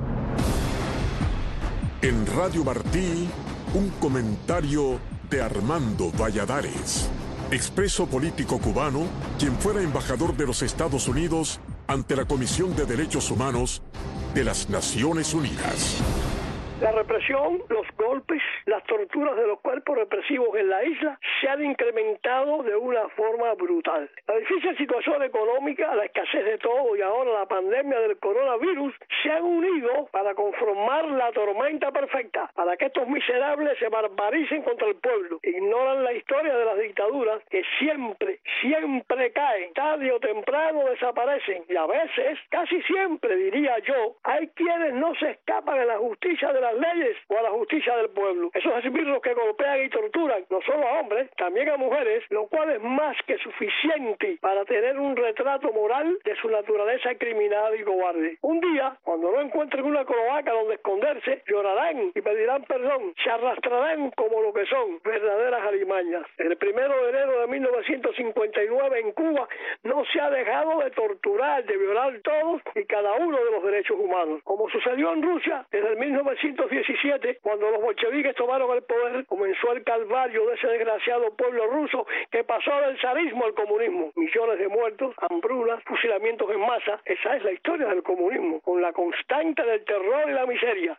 En Radio Martí, un comentario de Armando Valladares, expreso político cubano, quien fuera embajador de los Estados Unidos ante la Comisión de Derechos Humanos de las Naciones Unidas. La represión, los golpes, las torturas de los cuerpos represivos en la isla se han incrementado de una forma brutal. La difícil situación económica, la escasez de todo y ahora la pandemia del coronavirus se han unido para conformar la tormenta perfecta, para que estos miserables se barbaricen contra el pueblo. Ignoran la historia de las dictaduras que siempre caen, tarde o temprano desaparecen y a veces, casi siempre diría yo, hay quienes no se escapan a la justicia de las leyes o a la justicia del pueblo. Esos esbirros que golpean y torturan no solo a hombres, también a mujeres, lo cual es más que suficiente para tener un retrato moral de su naturaleza criminal y cobarde. Un día, cuando no encuentren una cloaca donde esconderse, llorarán y pedirán perdón, se arrastrarán como lo que son, verdaderas alimañas. El 1 de enero de 1959 en Cuba no se ha dejado de torturar, de violar todos y cada uno de los derechos humanos. Como sucedió en Rusia, desde el 1917, cuando los bolcheviques tomaron el poder, comenzó el calvario de ese desgraciado pueblo ruso que pasó del zarismo al comunismo. Millones de muertos, hambrunas, fusilamientos en masa. Esa es la historia del comunismo, con la constante del terror y la miseria.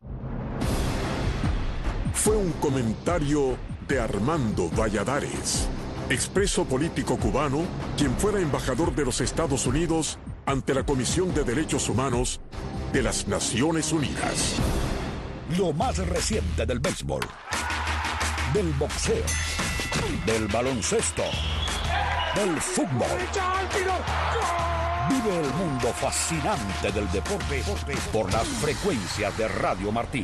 Fue un comentario de Armando Valladares, expreso político cubano, quien fuera embajador de los Estados Unidos ante la Comisión de Derechos Humanos de las Naciones Unidas. Lo más reciente del béisbol, del boxeo, del baloncesto, del fútbol. Vive el mundo fascinante del deporte por las frecuencias de Radio Martí.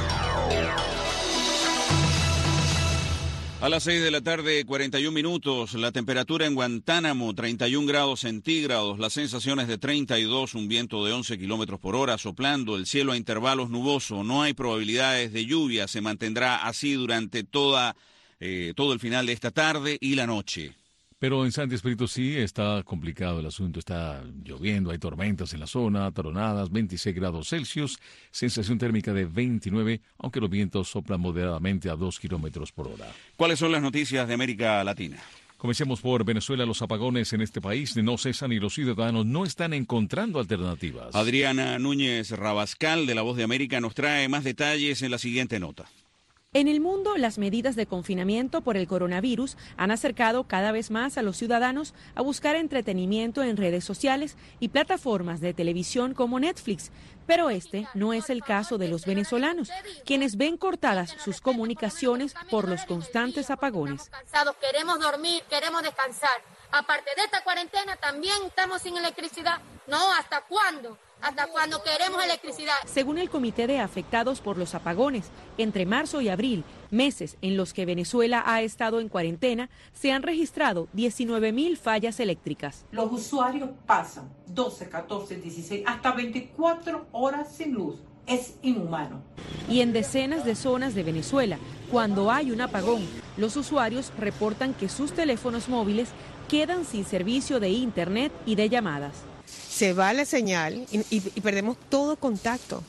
A las 6 de la tarde, 41 minutos, la temperatura en Guantánamo, 31 grados centígrados, las sensaciones de 32, un viento de 11 kilómetros por hora soplando, el cielo a intervalos nuboso, no hay probabilidades de lluvia, se mantendrá así durante todo el final de esta tarde y la noche. Pero en Santi Espíritu sí está complicado el asunto, está lloviendo, hay tormentas en la zona, tronadas, 26 grados Celsius, sensación térmica de 29, aunque los vientos soplan moderadamente a 2 kilómetros por hora. ¿Cuáles son las noticias de América Latina? Comencemos por Venezuela. Los apagones en este país no cesan y los ciudadanos no están encontrando alternativas. Adriana Núñez Rabascal, de La Voz de América, nos trae más detalles en la siguiente nota. En el mundo, las medidas de confinamiento por el coronavirus han acercado cada vez más a los ciudadanos a buscar entretenimiento en redes sociales y plataformas de televisión como Netflix. Pero este no es el caso de los venezolanos, quienes ven cortadas sus comunicaciones por los constantes apagones. Estamos cansados, queremos dormir, queremos descansar. Aparte de esta cuarentena, también estamos sin electricidad. No, ¿hasta cuándo? Hasta cuando queremos electricidad. Según el Comité de Afectados por los Apagones, entre marzo y abril, meses en los que Venezuela ha estado en cuarentena, se han registrado 19.000 fallas eléctricas. Los usuarios pasan 12, 14, 16, hasta 24 horas sin luz. Es inhumano. Y en decenas de zonas de Venezuela, cuando hay un apagón, los usuarios reportan que sus teléfonos móviles quedan sin servicio de internet y de llamadas. Se va la señal y perdemos todo contacto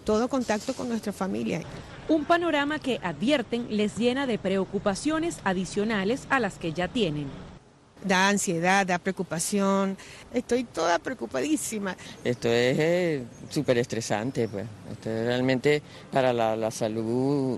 con nuestra familia. Un panorama que, advierten, les llena de preocupaciones adicionales a las que ya tienen. Da ansiedad, da preocupación, estoy toda preocupadísima. Esto es súper estresante, pues. Esto realmente para la salud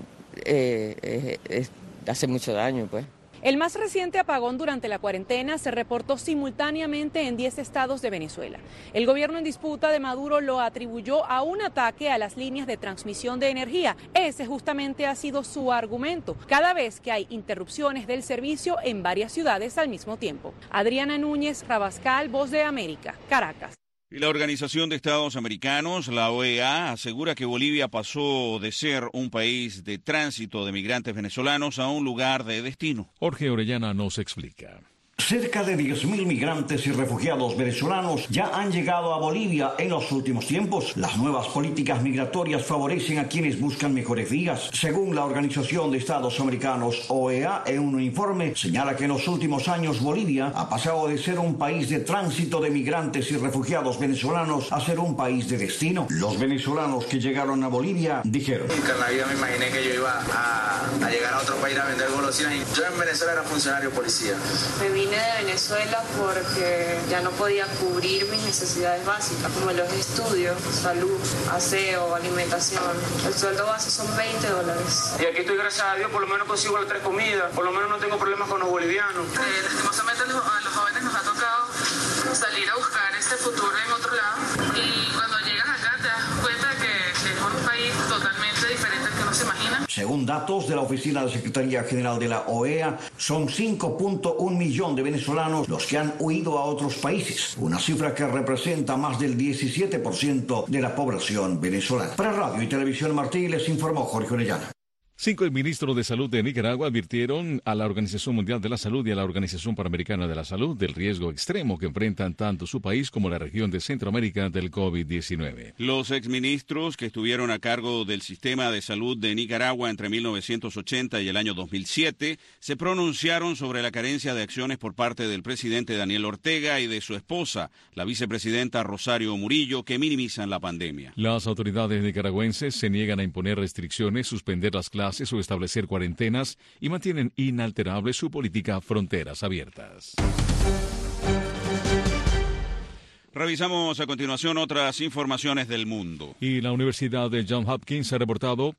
hace mucho daño, pues. El más reciente apagón durante la cuarentena se reportó simultáneamente en 10 estados de Venezuela. El gobierno en disputa de Maduro lo atribuyó a un ataque a las líneas de transmisión de energía. Ese justamente ha sido su argumento, cada vez que hay interrupciones del servicio en varias ciudades al mismo tiempo. Adriana Núñez Rabascal, Voz de América, Caracas. Y la Organización de Estados Americanos, la OEA, asegura que Bolivia pasó de ser un país de tránsito de migrantes venezolanos a un lugar de destino. Jorge Orellana nos explica. Cerca de 10.000 migrantes y refugiados venezolanos ya han llegado a Bolivia en los últimos tiempos. Las nuevas políticas migratorias favorecen a quienes buscan mejores vidas. Según la Organización de Estados Americanos, OEA, en un informe señala que en los últimos años Bolivia ha pasado de ser un país de tránsito de migrantes y refugiados venezolanos a ser un país de destino. Los venezolanos que llegaron a Bolivia dijeron: Nunca en la vida me imaginé que yo iba a llegar a otro país a vender golosinas. Yo en Venezuela era funcionario policía. vine de Venezuela porque ya no podía cubrir mis necesidades básicas, como los estudios, salud, aseo, alimentación. El sueldo base son $20. Y aquí estoy, gracias a Dios, por lo menos consigo las 3 comidas, por lo menos no tengo problemas con los bolivianos. Lastimosamente a los jóvenes nos ha tocado salir a buscar este futuro en otro lado, y cuando llegas acá te das cuenta de que es un país totalmente diferente al que uno se imagina. Según datos de la Oficina de Secretaría General de la OEA, son 5.1 millones de venezolanos los que han huido a otros países, una cifra que representa más del 17% de la población venezolana. Para Radio y Televisión Martí les informó Jorge Orellana. 5 ministros de Salud de Nicaragua advirtieron a la Organización Mundial de la Salud y a la Organización Panamericana de la Salud del riesgo extremo que enfrentan tanto su país como la región de Centroamérica del COVID-19. Los exministros que estuvieron a cargo del sistema de salud de Nicaragua entre 1980 y el año 2007 se pronunciaron sobre la carencia de acciones por parte del presidente Daniel Ortega y de su esposa, la vicepresidenta Rosario Murillo, que minimizan la pandemia. Las autoridades nicaragüenses se niegan a imponer restricciones, suspender las clases o establecer cuarentenas y mantienen inalterable su política fronteras abiertas. Revisamos a continuación otras informaciones del mundo. Y la Universidad de Johns Hopkins ha reportado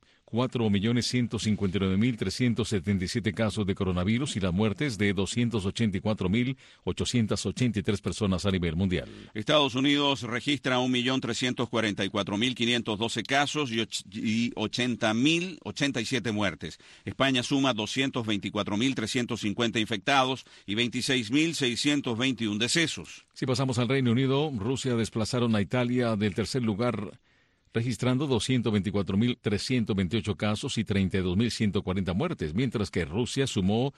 4.159.377 casos de coronavirus y las muertes de 284.883 personas a nivel mundial. Estados Unidos registra 1.344.512 casos y 80.087 muertes. España suma 224.350 infectados y 26.621 decesos. Si pasamos al Reino Unido, Rusia desplazaron a Italia del tercer lugar, registrando 224.328 casos y 32.140 muertes, mientras que Rusia sumó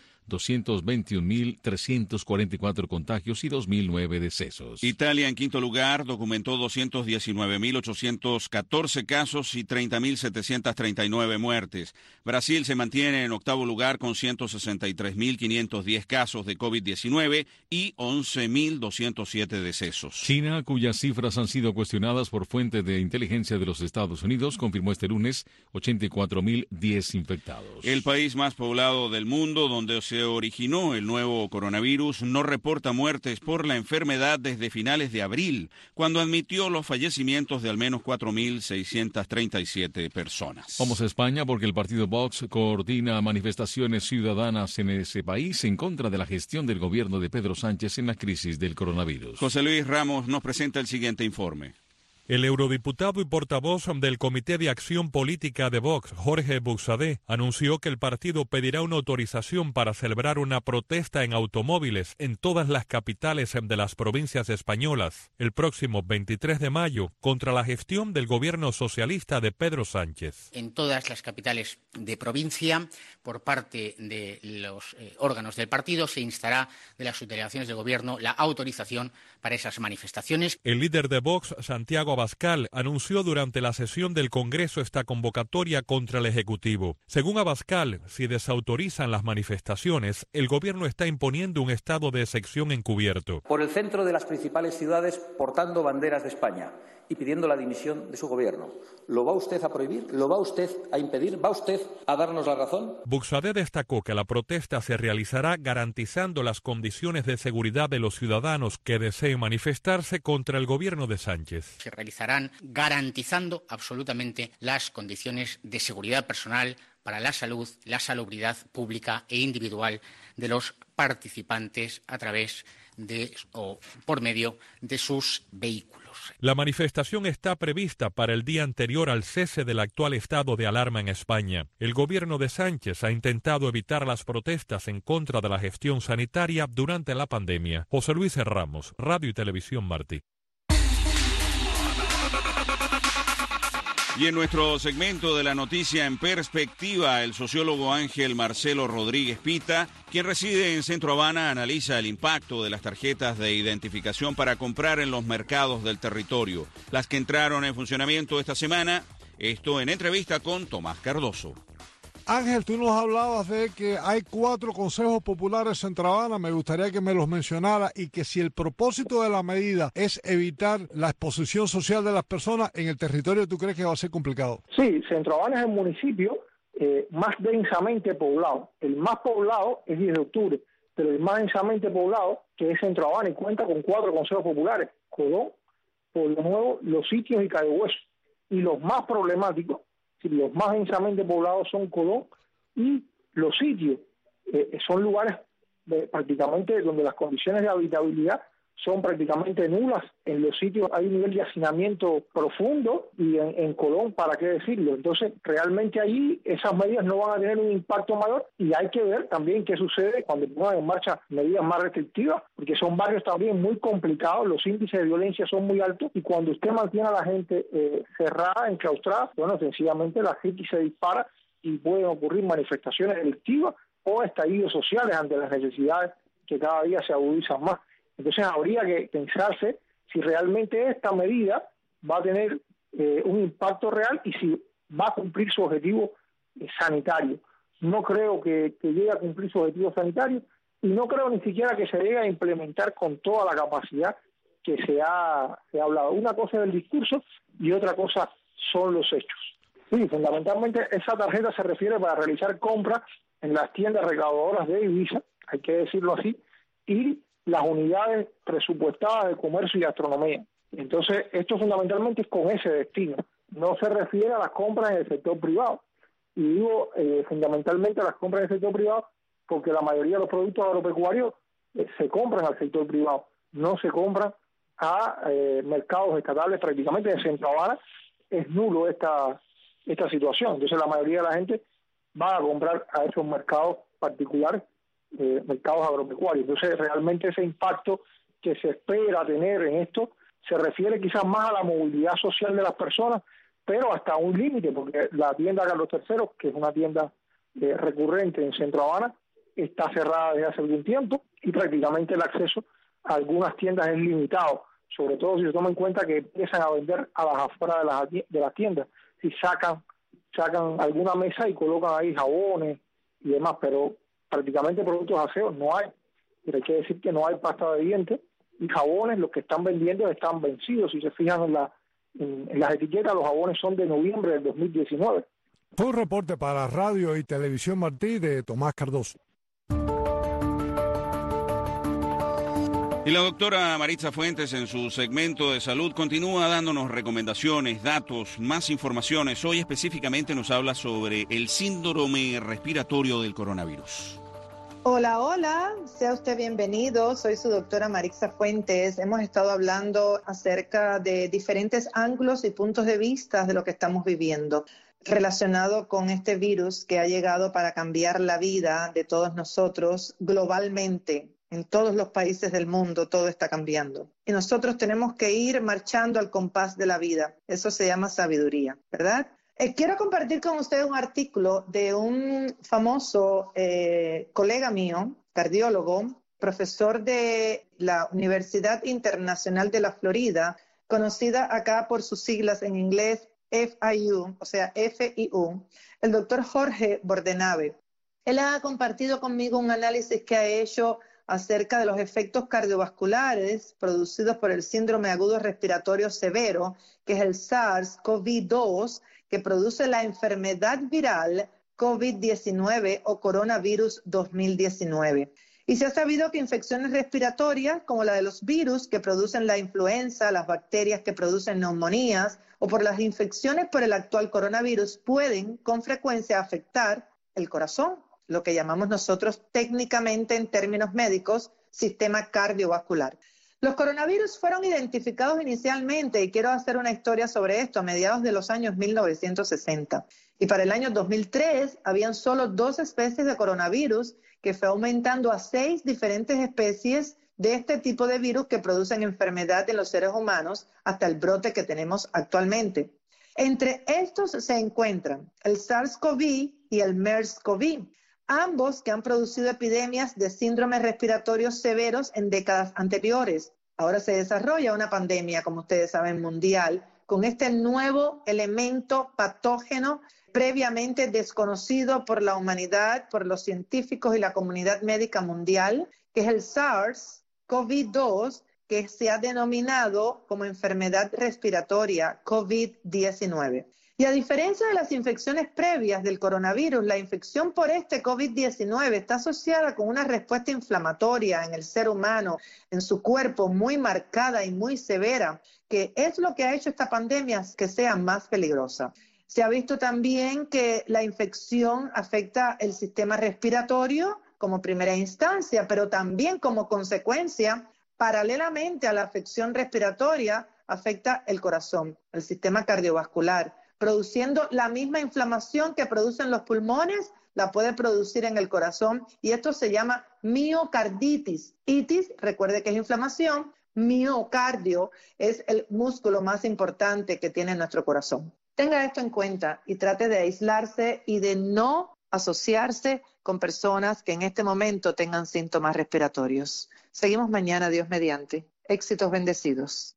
221.344 contagios y 2.009 decesos. Italia, en quinto lugar, documentó 219.814 casos y 30.739 muertes. Brasil se mantiene en octavo lugar con 163.510 casos de COVID-19 y 11.207 decesos. China, cuyas cifras han sido cuestionadas por fuentes de inteligencia de los Estados Unidos, confirmó este lunes 84.010 infectados. El país más poblado del mundo, donde se originó el nuevo coronavirus, no reporta muertes por la enfermedad desde finales de abril, cuando admitió los fallecimientos de al menos 4.637 personas. Vamos a España porque el partido Vox coordina manifestaciones ciudadanas en ese país en contra de la gestión del gobierno de Pedro Sánchez en la crisis del coronavirus. José Luis Ramos nos presenta el siguiente informe. El eurodiputado y portavoz del Comité de Acción Política de Vox, Jorge Buxadé, anunció que el partido pedirá una autorización para celebrar una protesta en automóviles en todas las capitales de las provincias españolas el próximo 23 de mayo contra la gestión del gobierno socialista de Pedro Sánchez. En todas las capitales de provincia, por parte de los órganos del partido, se instará de las subdelegaciones de gobierno la autorización para esas manifestaciones. El líder de Vox, Santiago Abascal, anunció durante la sesión del Congreso esta convocatoria contra el Ejecutivo. Según Abascal, si desautorizan las manifestaciones, el gobierno está imponiendo un estado de excepción encubierto. Por el centro de las principales ciudades portando banderas de España y pidiendo la dimisión de su gobierno. ¿Lo va usted a prohibir? ¿Lo va usted a impedir? ¿Va usted a darnos la razón? Buxadé destacó que la protesta se realizará garantizando las condiciones de seguridad de los ciudadanos que deseen manifestarse contra el gobierno de Sánchez. Se realizarán garantizando absolutamente las condiciones de seguridad personal para la salud, la salubridad pública e individual de los participantes a través de o por medio de sus vehículos. La manifestación está prevista para el día anterior al cese del actual estado de alarma en España. El gobierno de Sánchez ha intentado evitar las protestas en contra de la gestión sanitaria durante la pandemia. José Luis Ramos, Radio y Televisión Martí. Y en nuestro segmento de la noticia en perspectiva, el sociólogo Ángel Marcelo Rodríguez Pita, quien reside en Centro Habana, analiza el impacto de las tarjetas de identificación para comprar en los mercados del territorio, las que entraron en funcionamiento esta semana. Esto en entrevista con Tomás Cardoso. Ángel, tú nos hablabas de que hay 4 consejos populares en Centro Habana, me gustaría que me los mencionara, y que si el propósito de la medida es evitar la exposición social de las personas en el territorio, ¿tú crees que va a ser complicado? Sí, Centro Habana es el municipio más densamente poblado. El más poblado es 10 de octubre, pero el más densamente poblado, que es Centro Habana, y cuenta con 4 consejos populares: Colón, Pueblo Nuevo, Los Sitios y Cayo Hueso. Y los más problemáticos, los más densamente poblados, son Colón y Los Sitios. Son lugares prácticamente donde las condiciones de habitabilidad son prácticamente nulas. En Los Sitios hay un nivel de hacinamiento profundo, y en Colón, ¿para qué decirlo? Entonces, realmente allí esas medidas no van a tener un impacto mayor, y hay que ver también qué sucede cuando pongan en marcha medidas más restrictivas, porque son barrios también muy complicados, los índices de violencia son muy altos, y cuando usted mantiene a la gente cerrada, enclaustrada, bueno, sencillamente la psiquis se dispara y pueden ocurrir manifestaciones delictivas o estallidos sociales ante las necesidades que cada día se agudizan más. Entonces habría que pensarse si realmente esta medida va a tener un impacto real y si va a cumplir su objetivo sanitario. No creo que llegue a cumplir su objetivo sanitario, y no creo ni siquiera que se llegue a implementar con toda la capacidad que se ha hablado. Una cosa es el discurso y otra cosa son los hechos. Sí, fundamentalmente esa tarjeta se refiere para realizar compras en las tiendas recaudadoras de divisa, hay que decirlo así, y las unidades presupuestadas de comercio y gastronomía. Entonces, esto fundamentalmente es con ese destino. No se refiere a las compras en el sector privado. Y digo fundamentalmente a las compras en el sector privado porque la mayoría de los productos agropecuarios se compran al sector privado, no se compran a mercados estatales. Prácticamente en Centro Habana es nulo esta situación. Entonces, la mayoría de la gente va a comprar a esos mercados particulares, mercados agropecuarios. Entonces, realmente ese impacto que se espera tener en esto se refiere quizás más a la movilidad social de las personas, pero hasta un límite, porque la tienda Carlos III, que es una tienda recurrente en Centro Habana, está cerrada desde hace algún tiempo, y prácticamente el acceso a algunas tiendas es limitado, sobre todo si se toma en cuenta que empiezan a vender a las afueras de las tiendas. Si sacan alguna mesa y colocan ahí jabones y demás, pero prácticamente productos de aseo no hay. Pero hay que decir que no hay pasta de dientes y jabones, los que están vendiendo están vencidos. Si se fijan en las etiquetas, los jabones son de noviembre del 2019. Fue un reporte para Radio y Televisión Martí de Tomás Cardoso. Y la doctora Maritza Fuentes, en su segmento de salud, continúa dándonos recomendaciones, datos, más informaciones. Hoy específicamente nos habla sobre el síndrome respiratorio del coronavirus. Hola, hola, sea usted bienvenido. Soy su doctora Maritza Fuentes. Hemos estado hablando acerca de diferentes ángulos y puntos de vista de lo que estamos viviendo relacionado con este virus que ha llegado para cambiar la vida de todos nosotros globalmente. En todos los países del mundo todo está cambiando. Y nosotros tenemos que ir marchando al compás de la vida. Eso se llama sabiduría, ¿verdad? Quiero compartir con ustedes un artículo de un famoso colega mío, cardiólogo, profesor de la Universidad Internacional de la Florida, conocida acá por sus siglas en inglés FIU, o sea, FIU, el doctor Jorge Bordenave. Él ha compartido conmigo un análisis que ha hecho acerca de los efectos cardiovasculares producidos por el síndrome agudo respiratorio severo, que es el SARS-CoV-2, que produce la enfermedad viral COVID-19 o coronavirus 2019. Y se ha sabido que infecciones respiratorias, como la de los virus que producen la influenza, las bacterias que producen neumonías, o por las infecciones por el actual coronavirus, pueden con frecuencia afectar el corazón, lo que llamamos nosotros técnicamente en términos médicos, sistema cardiovascular. Los coronavirus fueron identificados inicialmente, y quiero hacer una historia sobre esto, a mediados de los años 1960. Y para el año 2003 habían solo 2 especies de coronavirus, que fue aumentando a 6 diferentes especies de este tipo de virus que producen enfermedad en los seres humanos hasta el brote que tenemos actualmente. Entre estos se encuentran el SARS-CoV y el MERS-CoV, ambos que han producido epidemias de síndromes respiratorios severos en décadas anteriores. Ahora se desarrolla una pandemia, como ustedes saben, mundial, con este nuevo elemento patógeno previamente desconocido por la humanidad, por los científicos y la comunidad médica mundial, que es el SARS-CoV-2, que se ha denominado como enfermedad respiratoria COVID-19. Y a diferencia de las infecciones previas del coronavirus, la infección por este COVID-19 está asociada con una respuesta inflamatoria en el ser humano, en su cuerpo, muy marcada y muy severa, que es lo que ha hecho esta pandemia que sea más peligrosa. Se ha visto también que la infección afecta el sistema respiratorio como primera instancia, pero también como consecuencia, paralelamente a la afección respiratoria, afecta el corazón, el sistema cardiovascular, produciendo la misma inflamación que producen los pulmones, la puede producir en el corazón, y esto se llama miocarditis. Itis, recuerde que es inflamación, miocardio es el músculo más importante que tiene nuestro corazón. Tenga esto en cuenta y trate de aislarse y de no asociarse con personas que en este momento tengan síntomas respiratorios. Seguimos mañana, Dios mediante. Éxitos bendecidos.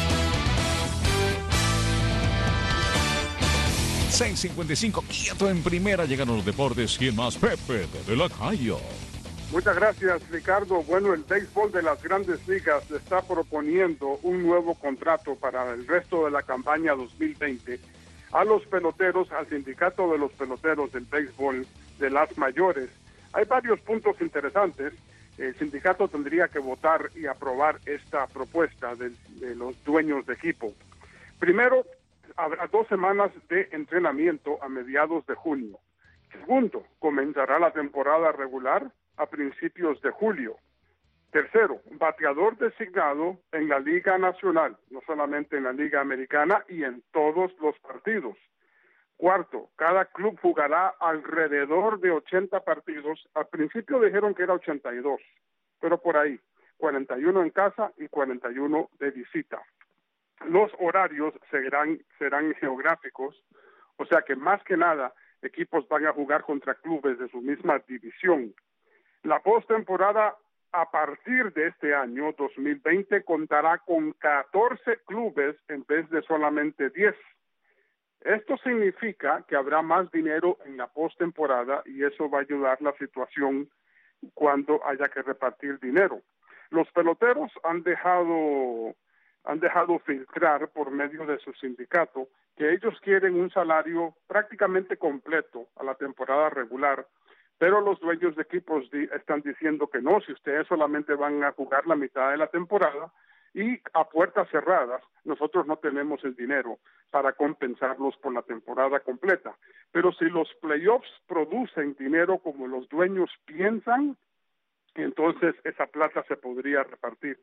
6:55, quieto en primera, llegaron los deportes. ¿Quién más? Pepe de la Calle. Muchas gracias, Ricardo. Bueno, el béisbol de las Grandes Ligas está proponiendo un nuevo contrato para el resto de la campaña 2020 a los peloteros, al sindicato de los peloteros del béisbol de las mayores. Hay varios puntos interesantes. El sindicato tendría que votar y aprobar esta propuesta de los dueños de equipo. Primero, habrá 2 semanas de entrenamiento a mediados de junio. Segundo, comenzará la temporada regular a principios de julio. Tercero, bateador designado en la Liga Nacional, no solamente en la Liga Americana, y en todos los partidos. Cuarto, cada club jugará alrededor de 80 partidos. Al principio dijeron que era 82, pero por ahí, 41 en casa y 41 de visita. Los horarios serán geográficos, o sea que más que nada equipos van a jugar contra clubes de su misma división. La postemporada a partir de este año 2020 contará con 14 clubes en vez de solamente 10. Esto significa que habrá más dinero en la postemporada y eso va a ayudar la situación cuando haya que repartir dinero. Los peloteros han dejado filtrar por medio de su sindicato que ellos quieren un salario prácticamente completo a la temporada regular, pero los dueños de equipos están diciendo que no, si ustedes solamente van a jugar la mitad de la temporada y a puertas cerradas, nosotros no tenemos el dinero para compensarlos por la temporada completa. Pero si los playoffs producen dinero como los dueños piensan, entonces esa plata se podría repartir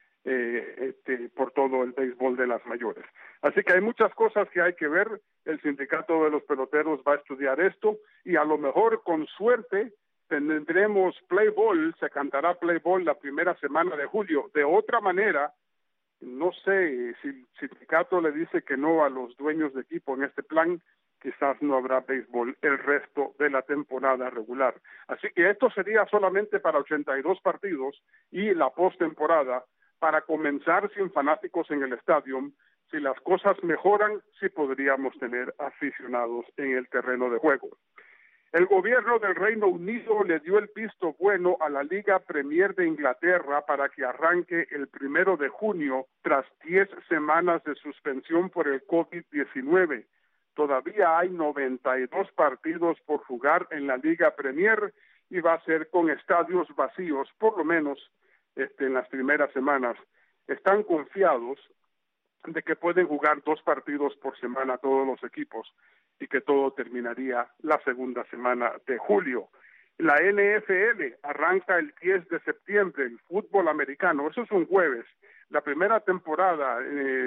por todo el béisbol de las mayores. Así que hay muchas cosas que hay que ver. El sindicato de los peloteros va a estudiar esto y a lo mejor con suerte tendremos play ball, se cantará play ball la primera semana de julio. De otra manera, no sé si el sindicato le dice que no a los dueños de equipo en este plan, quizás no habrá béisbol el resto de la temporada regular. Así que esto sería solamente para 82 partidos y la postemporada para comenzar sin fanáticos en el estadio. Si las cosas mejoran, sí podríamos tener aficionados en el terreno de juego. El gobierno del Reino Unido le dio el visto bueno a la Liga Premier de Inglaterra para que arranque el 1 de junio tras 10 semanas de suspensión por el COVID-19. Todavía hay 92 partidos por jugar en la Liga Premier y va a ser con estadios vacíos, por lo menos en las primeras semanas. Están confiados de que pueden jugar 2 partidos por semana todos los equipos y que todo terminaría la segunda semana de julio. La NFL arranca el 10 de septiembre, el fútbol americano, eso es un jueves. La primera temporada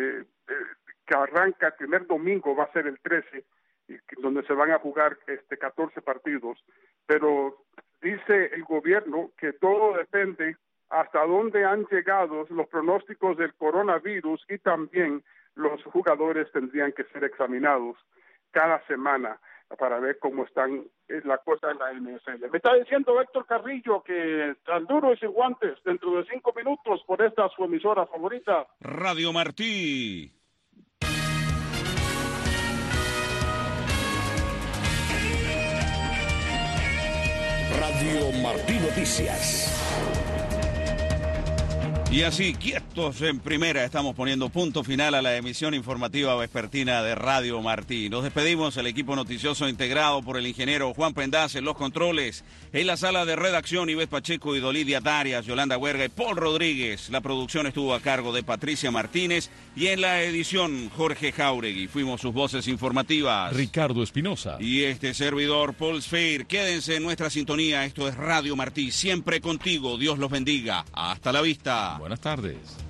que arranca el primer domingo va a ser el 13, donde se van a jugar 14 partidos. Pero dice el gobierno que todo depende hasta dónde han llegado los pronósticos del coronavirus y también los jugadores tendrían que ser examinados cada semana para ver cómo están la cosa en la NFL. Me está diciendo Héctor Carrillo que tan duro y sin guantes dentro de 5 minutos por esta su emisora favorita. Radio Martí. Radio Martí Noticias. Y así, quietos en primera, estamos poniendo punto final a la emisión informativa vespertina de Radio Martí. Nos despedimos, el equipo noticioso integrado por el ingeniero Juan Pendaz en los controles. En la sala de redacción, Ivette Pacheco y Dolidia Darias, Yolanda Huerga y Paul Rodríguez. La producción estuvo a cargo de Patricia Martínez y en la edición, Jorge Jauregui. Fuimos sus voces informativas, Ricardo Espinosa y este servidor, Paul Sfeir. Quédense en nuestra sintonía, esto es Radio Martí, siempre contigo. Dios los bendiga. Hasta la vista. Buenas tardes.